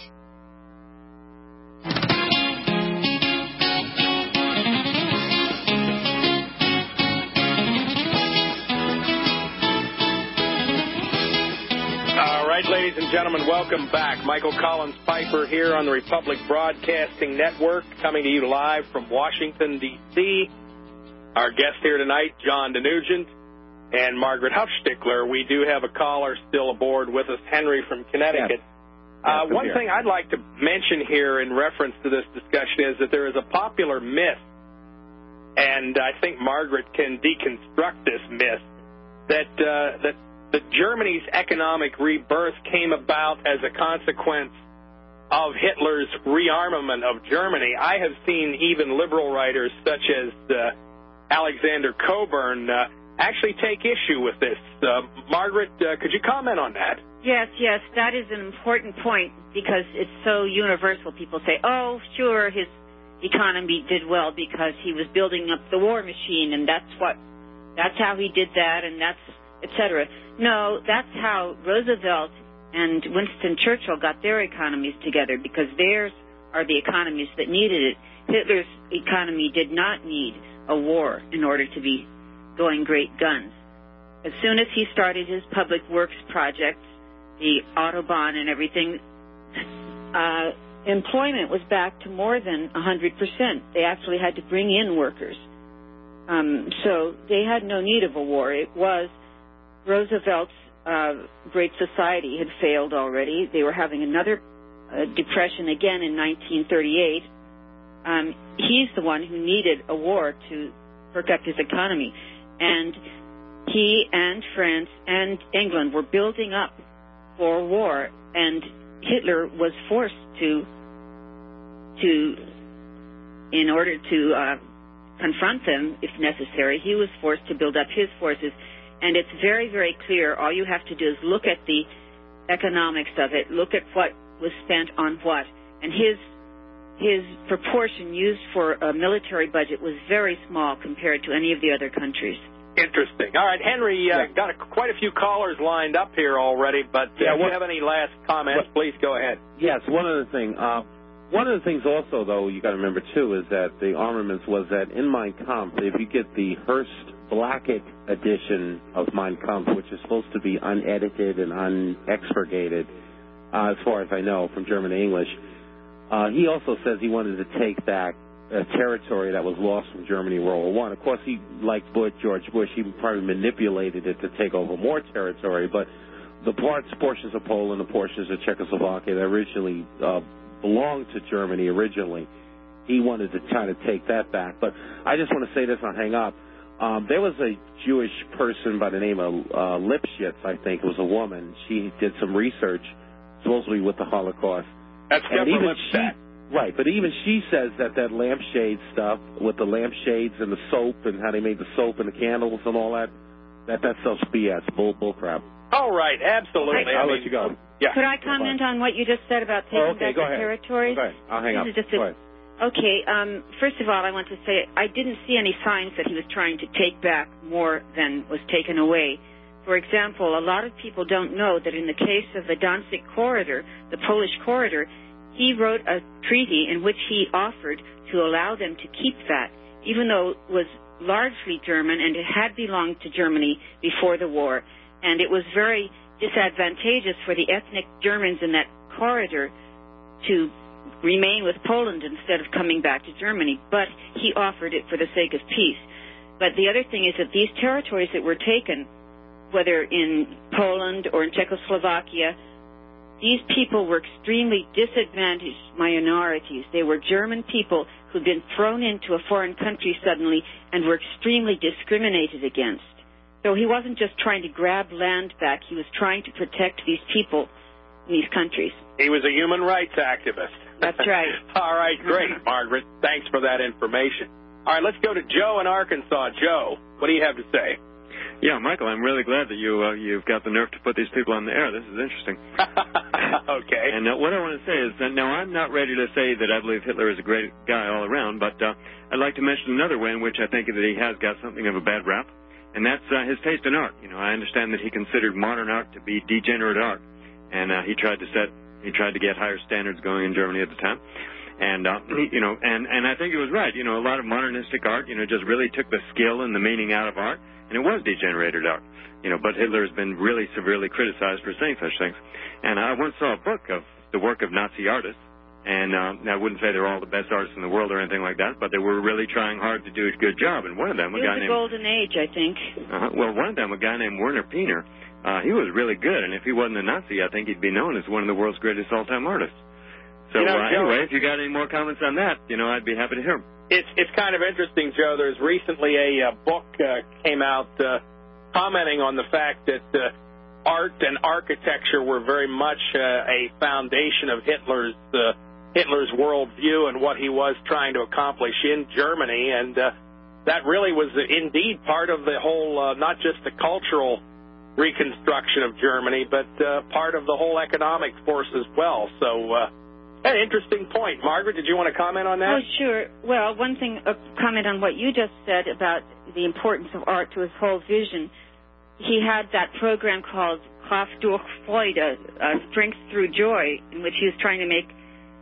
[SPEAKER 1] Ladies and gentlemen, welcome back. Michael Collins Piper here on the Republic Broadcasting Network, coming to you live from Washington, D C Our guest here tonight, John DeNugent and Margaret Huffstickler. We do have a caller still aboard with us, Henry from Connecticut. Yes. Uh, one here. thing I'd like to mention here in reference to this discussion is that there is a popular myth, and I think Margaret can deconstruct this myth, that uh, that that Germany's economic rebirth came about as a consequence of Hitler's rearmament of Germany. I have seen even liberal writers such as uh, Alexander Coburn uh, actually take issue with this. Uh, Margaret, uh, could you comment on that?
[SPEAKER 3] Yes, yes, that is an important point because it's so universal. People say, oh, sure, his economy did well because he was building up the war machine, and that's what, that's how he did that, and that's, et cetera. No, that's how Roosevelt and Winston Churchill got their economies together, because theirs are the economies that needed it. Hitler's economy did not need a war in order to be going great guns. As soon as he started his public works projects, the Autobahn and everything, uh, employment was back to more than one hundred percent. They actually had to bring in workers. Um, so they had no need of a war. It was Roosevelt's uh, Great Society had failed already. They were having another uh, depression again in nineteen thirty-eight, um, he's the one who needed a war to perk up his economy. And he and France and England were building up for war, and Hitler was forced to, to in order to uh, confront them, if necessary, he was forced to build up his forces. And it's very, very clear. All you have to do is look at the economics of it, look at what was spent on what. And his his proportion used for a military budget was very small compared to any of the other countries.
[SPEAKER 1] Interesting. All right, Henry, uh, got a, quite a few callers lined up here already, but uh,
[SPEAKER 12] Yeah,
[SPEAKER 1] if
[SPEAKER 12] what-
[SPEAKER 1] you have any last comments, please go ahead.
[SPEAKER 12] Yes, one other thing. Uh, one of the things also, though, you got to remember, too, is that the armaments was that in Mein Kampf, if you get the Hearst Blackett edition of Mein Kampf, which is supposed to be unedited and unexpurgated, uh, as far as I know, from German to English, uh, he also says he wanted to take back a territory that was lost from Germany in World War One. Of course, he, like Bush, George Bush, he probably manipulated it to take over more territory, but the parts, portions of Poland, the portions of Czechoslovakia that originally uh, belonged to Germany originally, he wanted to try to take that back. But I just want to say this, and I'll hang up. Um, there was a Jewish person by the name of uh, Lipschitz, I think it was a woman. She did some research, supposedly with the Holocaust.
[SPEAKER 1] That's
[SPEAKER 12] and
[SPEAKER 1] Deborah
[SPEAKER 12] even
[SPEAKER 1] Lipstadt.
[SPEAKER 12] she, right, but even she says that that lampshade stuff with the lampshades and the soap and how they made the soap and the candles and all that, that that stuff's B S, bull, bull crap.
[SPEAKER 1] All right, absolutely.
[SPEAKER 12] I'll
[SPEAKER 1] I
[SPEAKER 12] let you go.
[SPEAKER 1] Yeah.
[SPEAKER 3] Could I comment on what you just said about taking
[SPEAKER 12] Oh, okay,
[SPEAKER 3] back
[SPEAKER 12] go
[SPEAKER 3] the
[SPEAKER 12] ahead.
[SPEAKER 3] territories?
[SPEAKER 12] Go ahead. I'll hang
[SPEAKER 3] This
[SPEAKER 12] up.
[SPEAKER 3] is just
[SPEAKER 12] Go
[SPEAKER 3] a-
[SPEAKER 12] ahead.
[SPEAKER 3] Okay, um, first of all, I want to say I didn't see any signs that he was trying to take back more than was taken away. For example, a lot of people don't know that in the case of the Danzig corridor, the Polish corridor, he wrote a treaty in which he offered to allow them to keep that, even though it was largely German and it had belonged to Germany before the war. And it was very disadvantageous for the ethnic Germans in that corridor to remain with Poland instead of coming back to Germany, but he offered it for the sake of peace. But the other thing is that these territories that were taken, whether in Poland or in Czechoslovakia, these people were extremely disadvantaged minorities. They were German people who'd been thrown into a foreign country suddenly and were extremely discriminated against. So he wasn't just trying to grab land back, he was trying to protect these people in these countries.
[SPEAKER 1] He was a human rights activist.
[SPEAKER 3] That's right.
[SPEAKER 1] All right, great, Margaret. Thanks for that information. All right, let's go to Joe in Arkansas. Joe, what do you have to say?
[SPEAKER 16] Yeah, Michael, I'm really glad that you, uh, you've got the nerve to put these people on the air. This is interesting.
[SPEAKER 1] Okay.
[SPEAKER 16] And uh, what I want to say is that, now, I'm not ready to say that I believe Hitler is a great guy all around, but uh, I'd like to mention another way in which I think that he has got something of a bad rap, and that's uh, his taste in art. You know, I understand that he considered modern art to be degenerate art, and uh, he tried to set, he tried to get higher standards going in Germany at the time. And, uh, you know, and, and I think it was right. You know, a lot of modernistic art, you know, just really took the skill and the meaning out of art, and it was degenerated art. You know, but Hitler has been really severely criticized for saying such things. And I once saw a book of the work of Nazi artists, and uh, I wouldn't say they're all the best artists in the world or anything like that, but they were really trying hard to do a good job. And one of them, a
[SPEAKER 3] It
[SPEAKER 16] guy
[SPEAKER 3] was a
[SPEAKER 16] named...
[SPEAKER 3] golden age, I think.
[SPEAKER 16] Uh-huh. Well, one of them, a guy named Werner Piener, uh, he was really good, and if he wasn't a Nazi, I think he'd be known as one of the world's greatest all-time artists. So,
[SPEAKER 1] You know,
[SPEAKER 16] uh,
[SPEAKER 1] Joe,
[SPEAKER 16] anyway, if you got any more comments on that, you know, I'd be happy to hear them.
[SPEAKER 1] It's it's kind of interesting, Joe. There's recently a uh, book uh, came out uh, commenting on the fact that uh, art and architecture were very much uh, a foundation of Hitler's uh, Hitler's worldview and what he was trying to accomplish in Germany, and uh, that really was indeed part of the whole, uh, not just the cultural reconstruction of Germany, but uh, part of the whole economic force as well. So. Uh, An interesting point. Margaret, did you want to comment on that?
[SPEAKER 3] Oh, sure. Well, one thing, a comment on what you just said about the importance of art to his whole vision. He had that program called Kraft durch Freude, uh, Strength Through Joy, in which he was trying to make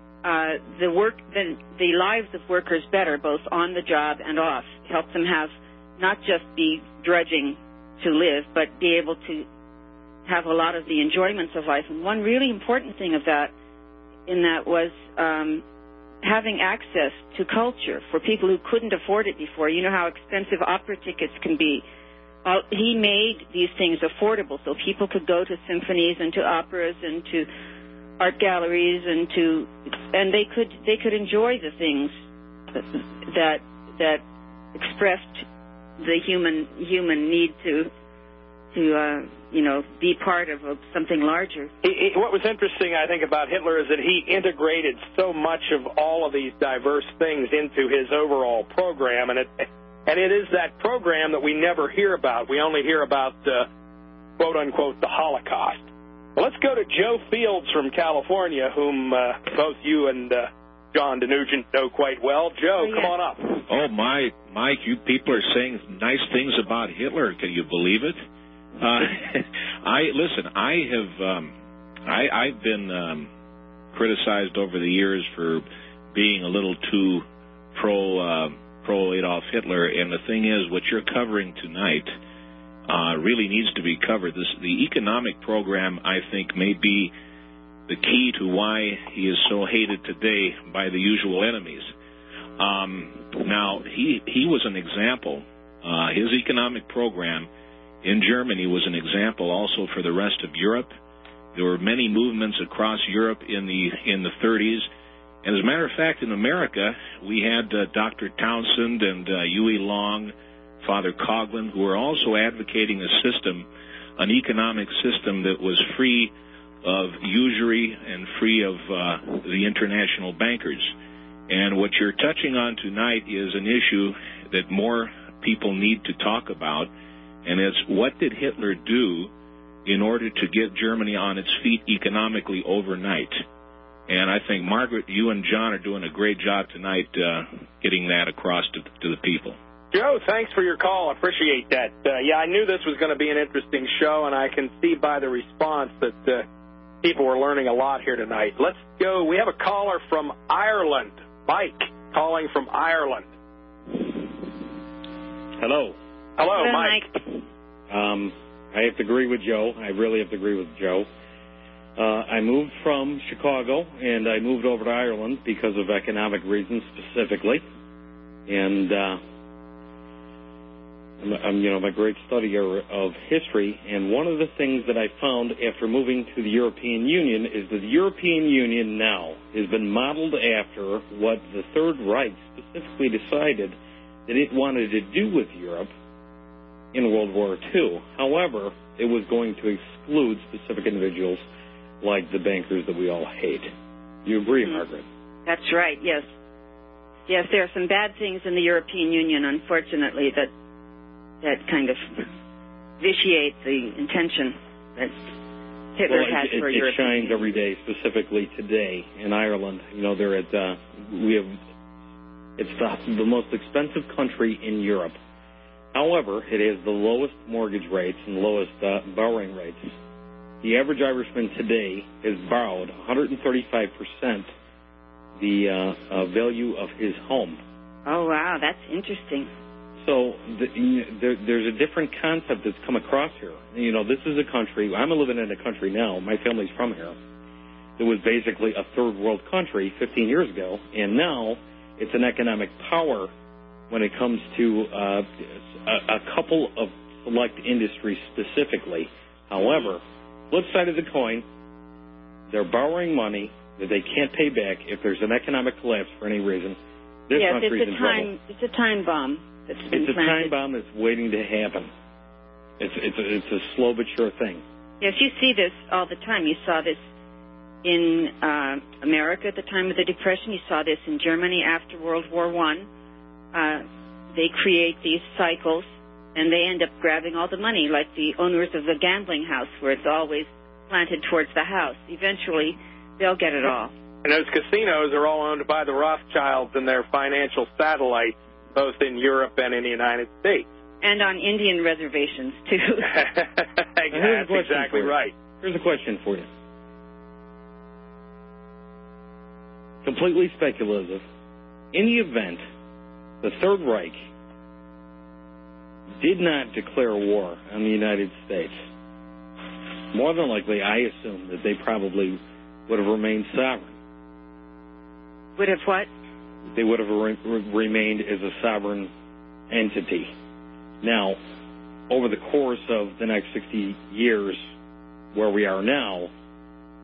[SPEAKER 3] uh, the work, the, the lives of workers better, both on the job and off. Help them have not just be drudging to live, but be able to have a lot of the enjoyments of life. And one really important thing of that in that was um, having access to culture for people who couldn't afford it before. You know how expensive opera tickets can be. Uh, he made these things affordable so people could go to symphonies and to operas and to art galleries and to and they could they could enjoy the things that that expressed the human human need to to uh, you know be part of a, something larger.
[SPEAKER 1] He, he, what was interesting, I think, about Hitler is that he integrated so much of all of these diverse things into his overall program, and it and it is that program that we never hear about. We only hear about uh, quote unquote the Holocaust. Well, let's go to Joe Fields from California, whom uh, both you and uh, John DeNugent know quite well. Joe,
[SPEAKER 17] oh,
[SPEAKER 1] come
[SPEAKER 17] yeah.
[SPEAKER 1] on up.
[SPEAKER 17] Oh, my, Mike, you people are saying nice things about Hitler. Can you believe it? Uh, I listen. I have um, I, I've been um, criticized over the years for being a little too pro uh, pro Adolf Hitler, and the thing is, what you're covering tonight uh, really needs to be covered. This the economic program, I think, may be the key to why he is so hated today by the usual enemies. Um, now, he he was an example. Uh, his economic program in Germany was an example also for the rest of Europe. There were many movements across Europe in the in the thirties. And as a matter of fact, in America, we had uh, Doctor Townsend and uh, Huey Long, Father Coughlin, who were also advocating a system, an economic system that was free of usury and free of uh, the international bankers. And what you're touching on tonight is an issue that more people need to talk about, and it's what did Hitler do in order to get Germany on its feet economically overnight? And I think, Margaret, you and John are doing a great job tonight uh, getting that across to, to the people.
[SPEAKER 1] Joe, thanks for your call. I appreciate that. Uh, yeah, I knew this was going to be an interesting show, and I can see by the response that uh, people were learning a lot here tonight. Let's go. We have a caller from Ireland. Mike, calling from Ireland.
[SPEAKER 18] Hello.
[SPEAKER 1] Hello,
[SPEAKER 3] Hello
[SPEAKER 1] Mike.
[SPEAKER 3] Mike.
[SPEAKER 18] Um, I have to agree with Joe. I really have to agree with Joe. Uh, I moved from Chicago, and I moved over to Ireland because of economic reasons specifically. And uh, I'm, I'm, you know, I'm a great studier of history, and one of the things that I found after moving to the European Union is that the European Union now has been modeled after what the Third Reich specifically decided that it wanted to do with Europe in World War Two. However, it was going to exclude specific individuals like the bankers that we all hate. You agree, mm-hmm. Margaret?
[SPEAKER 3] That's right, yes. Yes, there are some bad things in the European Union, unfortunately, that that kind of vitiate the intention that Hitler
[SPEAKER 18] well,
[SPEAKER 3] had
[SPEAKER 18] it,
[SPEAKER 3] for
[SPEAKER 18] it,
[SPEAKER 3] Europe.
[SPEAKER 18] It shines every day, specifically today in Ireland. You know, they're at, uh, we have, it's the, the most expensive country in Europe. However, it has the lowest mortgage rates and lowest uh, borrowing rates. The average Irishman today has borrowed one hundred thirty-five percent the uh, uh, value of his home.
[SPEAKER 3] Oh, wow, that's interesting.
[SPEAKER 18] So the, you know, there, there's a different concept that's come across here. You know, this is a country, I'm living in a country now, my family's from here, it was basically a third world country fifteen years ago, and now it's an economic power when it comes to uh, a, a couple of select industries specifically. However, flip side of the coin, they're borrowing money that they can't pay back if there's an economic collapse for any reason. This
[SPEAKER 3] yes,
[SPEAKER 18] country's
[SPEAKER 3] it's a
[SPEAKER 18] in
[SPEAKER 3] time,
[SPEAKER 18] trouble.
[SPEAKER 3] It's a time bomb that's been
[SPEAKER 18] It's a
[SPEAKER 3] planted.
[SPEAKER 18] time bomb that's waiting to happen. It's it's a, it's a slow but sure thing.
[SPEAKER 3] Yes, you see this all the time. You saw this in uh, America at the time of the Depression. You saw this in Germany after World War One. Uh, they create these cycles, and they end up grabbing all the money, like the owners of the gambling house, where it's always planted towards the house. Eventually, they'll get it all.
[SPEAKER 1] And those casinos are all owned by the Rothschilds and their financial satellites, both in Europe and in the United States.
[SPEAKER 3] And on Indian reservations, too.
[SPEAKER 1] That's exactly right.
[SPEAKER 18] Here's a question for you. Completely speculative. In the event the Third Reich did not declare war on the United States, more than likely, I assume that they probably would have remained sovereign.
[SPEAKER 3] Would have what?
[SPEAKER 18] They would have re- re- remained as a sovereign entity. Now, over the course of the next sixty years, where we are now,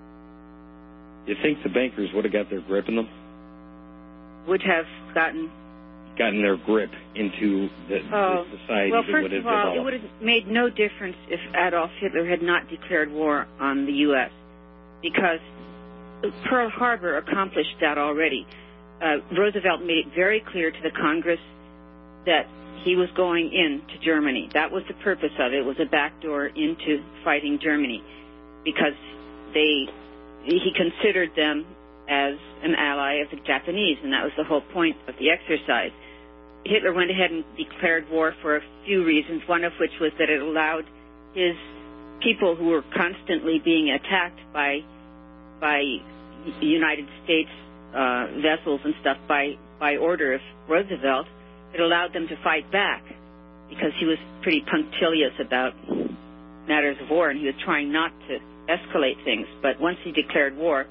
[SPEAKER 18] you think the bankers would have got their grip in them?
[SPEAKER 3] Would have gotten
[SPEAKER 18] gotten their grip into the,
[SPEAKER 3] oh.
[SPEAKER 18] the society
[SPEAKER 3] well,
[SPEAKER 18] that
[SPEAKER 3] first
[SPEAKER 18] would have
[SPEAKER 3] of all,
[SPEAKER 18] developed.
[SPEAKER 3] it would have made no difference if Adolf Hitler had not declared war on the U S because Pearl Harbor accomplished that already. Uh, Roosevelt made it very clear to the Congress that he was going into Germany. That was the purpose of it. It was a backdoor into fighting Germany because they he considered them as an ally of the Japanese, and that was the whole point of the exercise. Hitler went ahead and declared war for a few reasons, one of which was that it allowed his people who were constantly being attacked by by United States uh, vessels and stuff by, by order of Roosevelt, it allowed them to fight back because he was pretty punctilious about matters of war, and he was trying not to escalate things. But once he declared war,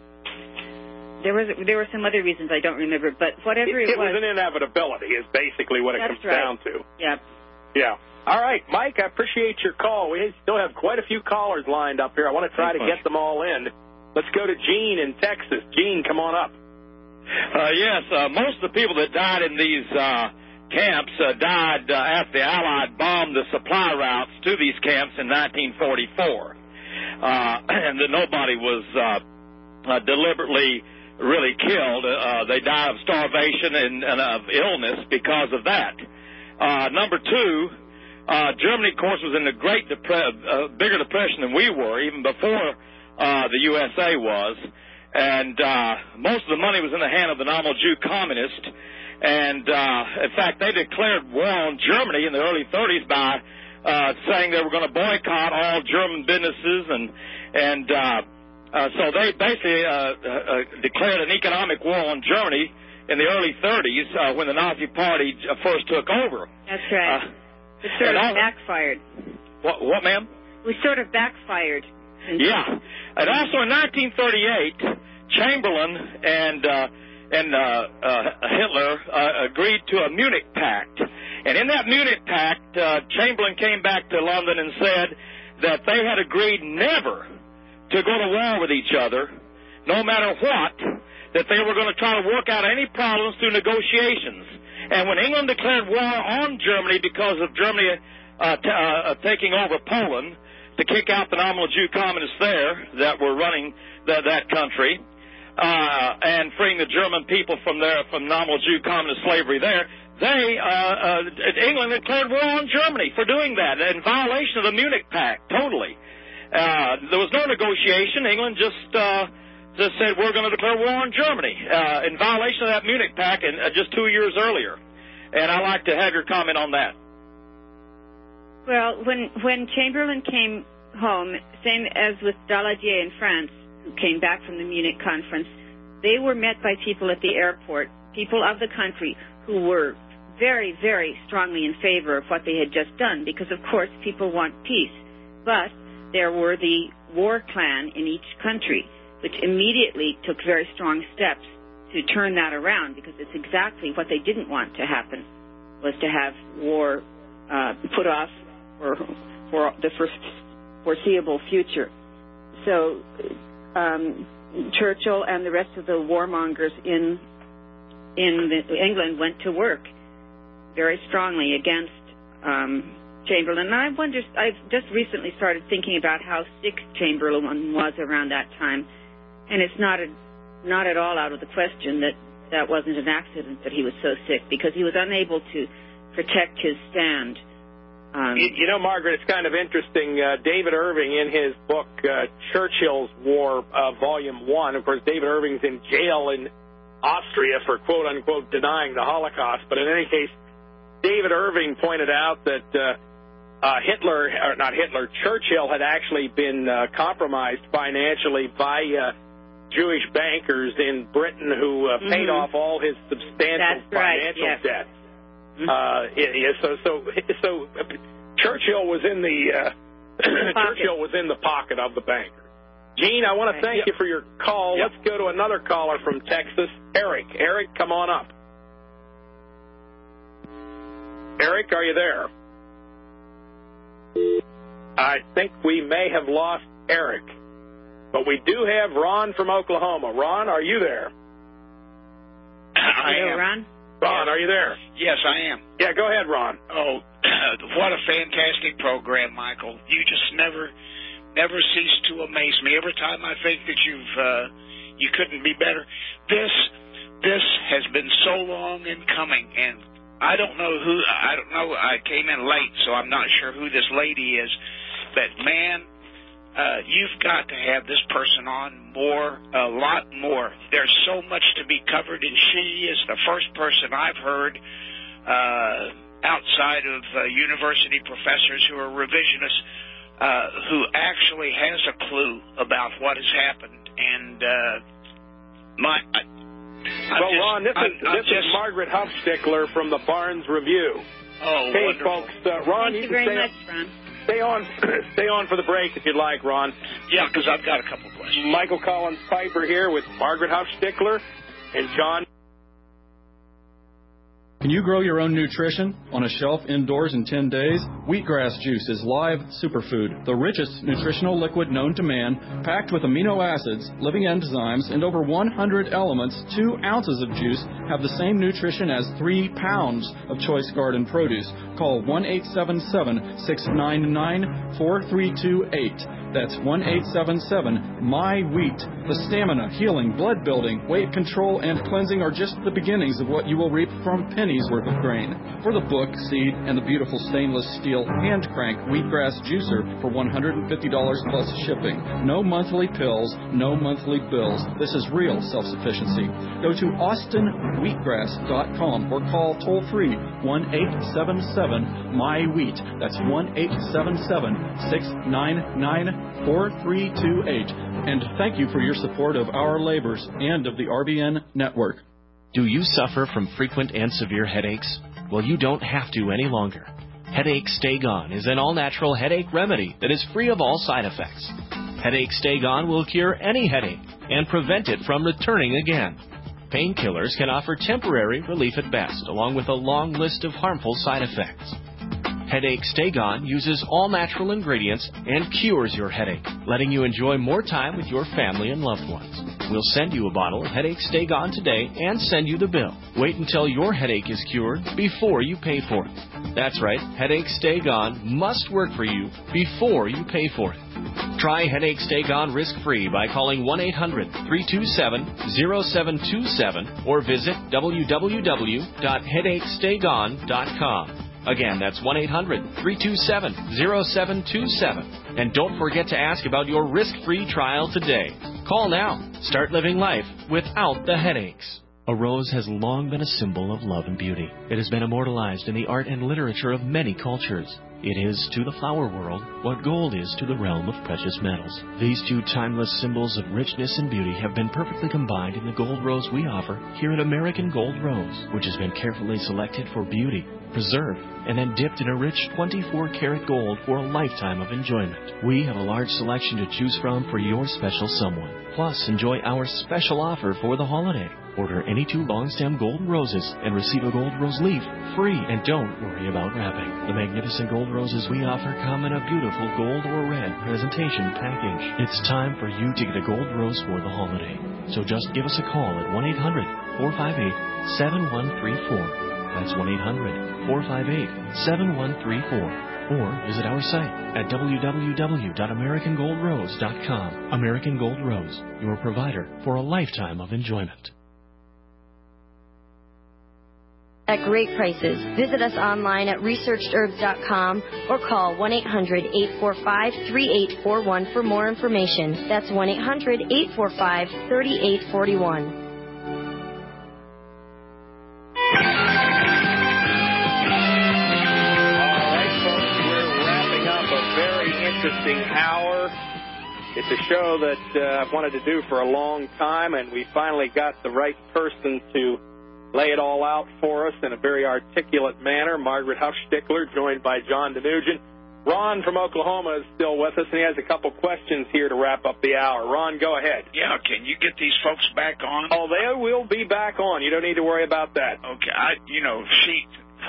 [SPEAKER 3] there was there were some other reasons I don't remember, but whatever it,
[SPEAKER 1] it, it
[SPEAKER 3] was...
[SPEAKER 1] It was an inevitability is basically what it
[SPEAKER 3] that's
[SPEAKER 1] comes
[SPEAKER 3] right.
[SPEAKER 1] down to.
[SPEAKER 3] Yeah.
[SPEAKER 1] Yeah. All right, Mike, I appreciate your call. We still have quite a few callers lined up here. I want to try to get them all in. Let's go to Gene in Texas. Gene, come on up.
[SPEAKER 19] Uh, yes, uh, most of the people that died in these uh, camps uh, died uh, after the Allied bombed the supply routes to these camps in nineteen forty-four. Uh, and that nobody was uh, uh, deliberately really killed. Uh, they died of starvation and, and of illness because of that. Uh, number two, uh, Germany, of course, was in a great depre- uh, bigger depression than we were, even before uh, the U S A was. And uh, most of the money was in the hand of the nominal Jew communists. And, uh, in fact, they declared war on Germany in the early thirties by uh, saying they were going to boycott all German businesses. And, and uh, uh, so they basically uh, uh, declared an economic war on Germany in the early thirties uh, when the Nazi Party first took over.
[SPEAKER 3] That's right.
[SPEAKER 19] Uh,
[SPEAKER 3] it sort of
[SPEAKER 19] all,
[SPEAKER 3] backfired.
[SPEAKER 19] What, what, ma'am?
[SPEAKER 3] We sort of backfired.
[SPEAKER 19] Yeah. And also in nineteen thirty-eight, Chamberlain and uh, and uh, uh, Hitler uh, agreed to a Munich Pact. And in that Munich Pact, uh, Chamberlain came back to London and said that they had agreed never to go to war with each other, no matter what, that they were going to try to work out any problems through negotiations. And when England declared war on Germany because of Germany uh, t- uh, taking over Poland to kick out the nominal Jew communists there that were running the, that country, uh, and freeing the German people from their from nominal Jew communist slavery there, they uh, uh, England declared war on Germany for doing that in violation of the Munich Pact. Totally, uh, there was no negotiation. England just uh, just said we're going to declare war on Germany uh, in violation of that Munich Pact, and uh, just two years earlier. And I'd like to have your comment on that.
[SPEAKER 3] Well, when when Chamberlain came home, same as with Daladier in France, who came back from the Munich conference, they were met by people at the airport, people of the country, who were very, very strongly in favor of what they had just done, because, of course, people want peace. But there were the war clan in each country, which immediately took very strong steps to turn that around, because it's exactly what they didn't want to happen, was to have war uh, put off for, for the first foreseeable future. So um, Churchill and the rest of the warmongers in in the, England went to work very strongly against um, Chamberlain. And I wonder, I've just recently started thinking about how sick Chamberlain was around that time, and it's not a, not at all out of the question that that wasn't an accident that he was so sick, because he was unable to protect his stand. Um,
[SPEAKER 1] you, you know, Margaret, it's kind of interesting. Uh, David Irving, in his book, uh, Churchill's War, uh, Volume one, of course, David Irving's in jail in Austria for, quote-unquote, denying the Holocaust. But in any case, David Irving pointed out that uh, uh, Hitler, or not Hitler, Churchill had actually been uh, compromised financially by uh, Jewish bankers in Britain who uh, paid
[SPEAKER 3] mm-hmm.
[SPEAKER 1] off all his substantial
[SPEAKER 3] That's right,
[SPEAKER 1] financial
[SPEAKER 3] yes.
[SPEAKER 1] debt. Uh, yeah, so, so, so uh, Churchill was in the uh, Churchill was in the pocket of the banker. Gene, I want to thank
[SPEAKER 19] yep.
[SPEAKER 1] you for your call.
[SPEAKER 19] Yep.
[SPEAKER 1] Let's go to another caller from Texas, Eric. Eric, come on up. Eric, are you there? I think we may have lost Eric, but we do have Ron from Oklahoma. Ron, are you there?
[SPEAKER 19] I
[SPEAKER 3] Hello,
[SPEAKER 19] am.
[SPEAKER 3] Ron.
[SPEAKER 1] Ron, are you there?
[SPEAKER 20] Yes, I am.
[SPEAKER 1] Yeah, go ahead, Ron.
[SPEAKER 20] Oh, what a fantastic program, Michael. You just never, never cease to amaze me. Every time I think that you've, uh, you couldn't be better. This, this has been so long in coming, and I don't know who, I don't know, I came in late, so I'm not sure who this lady is, but man, Uh, you've got to have this person on more, a lot more. There's so much to be covered, and she is the first person I've heard uh, outside of uh, university professors who are revisionists uh, who actually has a clue about what has happened. And uh, my, I,
[SPEAKER 1] well,
[SPEAKER 20] just,
[SPEAKER 1] Ron, this
[SPEAKER 20] I'm,
[SPEAKER 1] is
[SPEAKER 20] I'm
[SPEAKER 1] this
[SPEAKER 20] just,
[SPEAKER 1] is Margaret Huffstickler from the Barnes Review.
[SPEAKER 20] Oh,
[SPEAKER 1] hey,
[SPEAKER 20] wonderful.
[SPEAKER 1] folks, uh, Ron,
[SPEAKER 3] Thank you,
[SPEAKER 1] you
[SPEAKER 3] very
[SPEAKER 1] can
[SPEAKER 3] much,
[SPEAKER 1] stay,
[SPEAKER 3] Ron.
[SPEAKER 1] stay on, stay on for the break if you'd like, Ron.
[SPEAKER 20] Yeah, because I've got a couple questions.
[SPEAKER 1] Michael Collins Piper here with Margaret Huffstickler and John.
[SPEAKER 21] Can you grow your own nutrition on a shelf indoors in ten days? Wheatgrass juice is live superfood, the richest nutritional liquid known to man, packed with amino acids, living enzymes, and over one hundred elements. Two ounces of juice have the same nutrition as three pounds of choice garden produce. Call one eight seven seven, six nine nine, four three two eight. That's one eight seven seven, M Y wheat. The stamina, healing, blood building, weight control, and cleansing are just the beginnings of what you will reap from pennies worth of grain. For the book, seed, and the beautiful stainless steel hand crank wheatgrass juicer for one hundred fifty dollars plus shipping. No monthly pills, no monthly bills. This is real self-sufficiency. Go to austin wheatgrass dot com or call toll free one eight seven seven, M Y wheat. That's one eight seven seven, six nine nine, four three two eight. And thank you for your support of our labors and of the R B N network.
[SPEAKER 4] Do you suffer from frequent and severe headaches? Well, you don't have to any longer. Headache Stay Gone is an all-natural headache remedy that is free of all side effects. Headache Stay Gone will cure any headache and prevent it from returning again. Painkillers can offer temporary relief at best, along with a long list of harmful side effects. Headache Stay Gone uses all natural ingredients and cures your headache, letting you enjoy more time with your family and loved ones. We'll send you a bottle of Headache Stay Gone today and send you the bill. Wait until your headache is cured before you pay for it. That's right, Headache Stay Gone must work for you before you pay for it. Try Headache Stay Gone risk-free by calling one eight hundred, three two seven, zero seven two seven or visit w w w dot headache stay gone dot com. Again, that's one eight hundred, three two seven, zero seven two seven. And don't forget to ask about your risk-free trial today. Call now. Start living life without the headaches. A rose has long been a symbol of love and beauty. It has been immortalized in the art and literature of many cultures. It is to the flower world what gold is to the realm of precious metals. These two timeless symbols of richness and beauty have been perfectly combined in the gold rose we offer here at American Gold Rose, which has been carefully selected for beauty, preserved, and then dipped in a rich twenty-four karat gold for a lifetime of enjoyment. We have a large selection to choose from for your special someone. Plus, enjoy our special offer for the holiday. Order any two long-stem golden roses and receive a gold rose leaf free, and don't worry about wrapping. The magnificent gold roses we offer come in a beautiful gold or red presentation package. It's time for you to get a gold rose for the holiday. So just give us a call at one eight hundred, four five eight, seven one three four. That's one eight hundred, four five eight, seven one three four. Or visit our site at w w w dot american gold rose dot com. American Gold Rose, your provider for a lifetime of enjoyment.
[SPEAKER 11] At great prices. Visit us online at researched herbs dot com or call one eight hundred, eight four five, three eight four one for more information. That's one eight hundred, eight four five, three eight four one.
[SPEAKER 1] Interesting hour. It's a show that uh, I've wanted to do for a long time, and we finally got the right person to lay it all out for us in a very articulate manner. Margaret Huffstickler, joined by John DeNugent. Ron from Oklahoma is still with us, and he has a couple questions here to wrap up the hour. Ron, go ahead.
[SPEAKER 20] Yeah, can you get these folks back on?
[SPEAKER 1] Oh, they will be back on. You don't need to worry about that.
[SPEAKER 20] Okay, I, you know, she...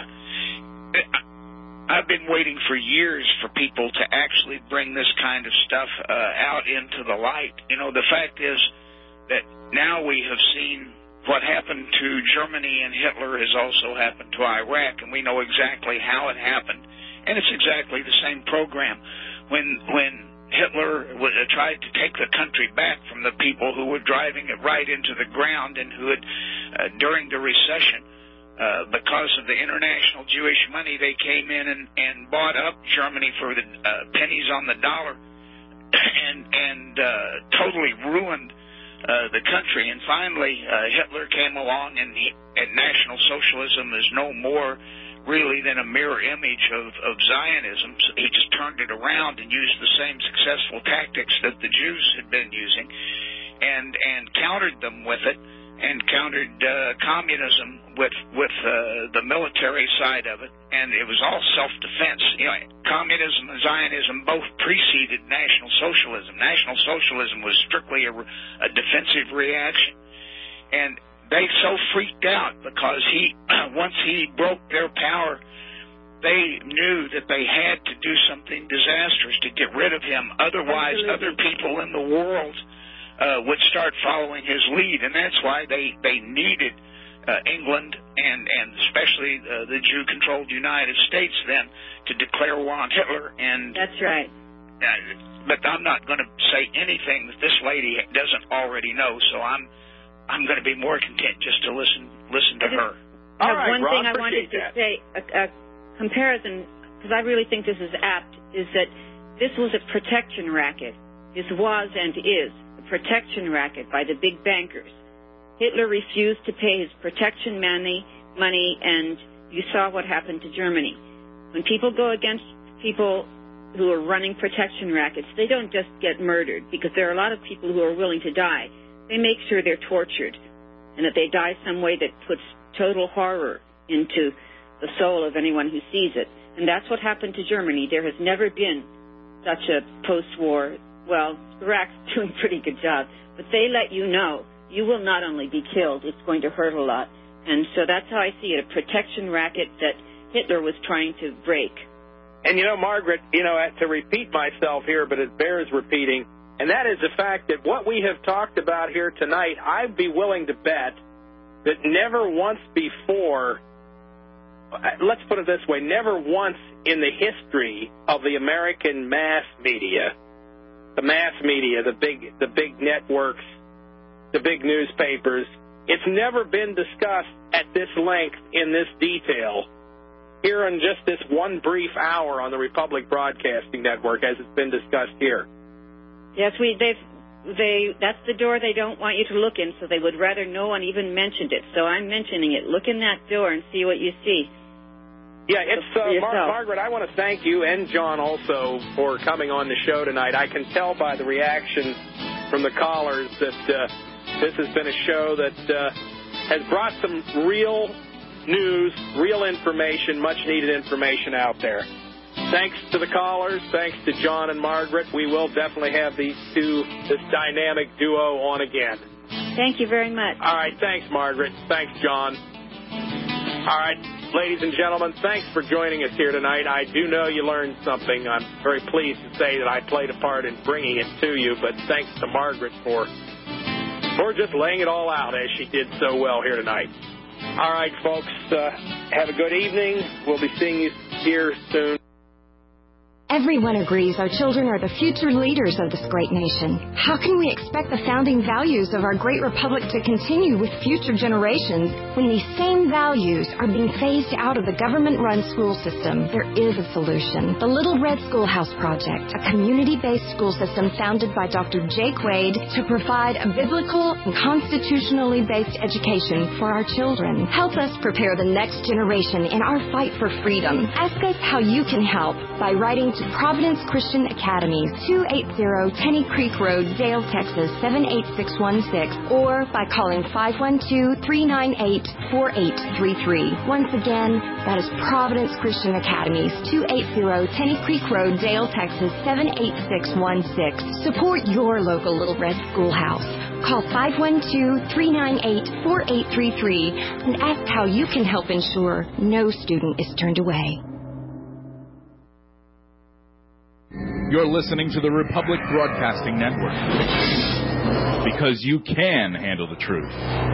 [SPEAKER 20] I've been waiting for years for people to actually bring this kind of stuff uh, out into the light. You know, the fact is that now we have seen what happened to Germany and Hitler has also happened to Iraq, and we know exactly how it happened. And it's exactly the same program. When when Hitler w- tried to take the country back from the people who were driving it right into the ground and who had, uh, during the recession, uh, because of the international Jewish money, they came in and, and bought up Germany for the uh, pennies on the dollar and, and uh, totally ruined Uh, the country. And finally, uh, Hitler came along, and, he, and National Socialism is no more really than a mirror image of, of Zionism. So he just turned it around and used the same successful tactics that the Jews had been using, and and countered them with it, and countered uh, communism with with uh, the military side of it, and it was all self-defense. You know, communism and Zionism both preceded National Socialism. National Socialism was strictly a, a defensive reaction, and they so freaked out because he once he broke their power, they knew that they had to do something disastrous to get rid of him. Otherwise, Absolutely. Other people in the world uh, would start following his lead, and that's why they they needed uh, England and and especially uh, the Jew-controlled United States then to declare war on Hitler. And
[SPEAKER 3] that's right.
[SPEAKER 20] Uh, but I'm not going to say anything that this lady doesn't already know, so I'm I'm going to be more content just to listen listen to her.
[SPEAKER 3] I have one thing I wanted to say, a, a comparison, because I really think this is apt, is that this was a protection racket. This was and is a protection racket by the big bankers. Hitler refused to pay his protection money, money, and you saw what happened to Germany. When people go against people who are running protection rackets, they don't just get murdered, because there are a lot of people who are willing to die. They make sure they're tortured and that they die some way that puts total horror into the soul of anyone who sees it. And that's what happened to Germany. There has never been such a post-war, well, Iraq's doing a pretty good job, but they let you know you will not only be killed, it's going to hurt a lot. And so that's how I see it, a protection racket that Hitler was trying to break.
[SPEAKER 1] And, you know, Margaret, you know, to repeat myself here, but it bears repeating, and that is the fact that what we have talked about here tonight, I'd be willing to bet that never once before, let's put it this way, never once in the history of the American mass media, the mass media, the big, the big networks, the big newspapers, it's never been discussed at this length in this detail here in just this one brief hour on the Republic Broadcasting Network as it's been discussed here.
[SPEAKER 3] Yes, we they've they that's the door they don't want you to look in, so they would rather no one even mentioned it. So I'm mentioning it. Look in that door and see what you see.
[SPEAKER 1] Yeah, it's uh, Mar- Margaret, I want to thank you and John also for coming on the show tonight. I can tell by the reaction from the callers that uh, this has been a show that uh, has brought some real news, real information, much-needed information out there. Thanks to the callers. Thanks to John and Margaret. We will definitely have these two, this dynamic duo on again.
[SPEAKER 3] Thank you very much.
[SPEAKER 1] All right. Thanks, Margaret. Thanks, John. All right. Ladies and gentlemen, thanks for joining us here tonight. I do know you learned something. I'm very pleased to say that I played a part in bringing it to you, but thanks to Margaret for, for just laying it all out as she did so well here tonight. All right, folks, uh, have a good evening. We'll be seeing you here soon.
[SPEAKER 2] Everyone agrees our children are the future leaders of this great nation. How can we expect the founding values of our great republic to continue with future generations when these same values are being phased out of the government-run school system? There is a solution. The Little Red Schoolhouse Project, a community-based school system founded by Doctor Jake Wade to provide a biblical and constitutionally based education for our children. Help us prepare the next generation in our fight for freedom. Ask us how you can help by writing to Providence Christian Academy, two eighty Tenny Creek Road, Dale, Texas, seven eight six one six, or by calling five one two, three nine eight, four eight three three. Once again, that is Providence Christian Academy, two eighty Tenny Creek Road, Dale, Texas, seven eight six one six. Support your local Little Red Schoolhouse. Call five one two, three nine eight, four eight three three and ask how you can help ensure no student is turned away.
[SPEAKER 13] You're listening to the Republic Broadcasting Network, because you can handle the truth.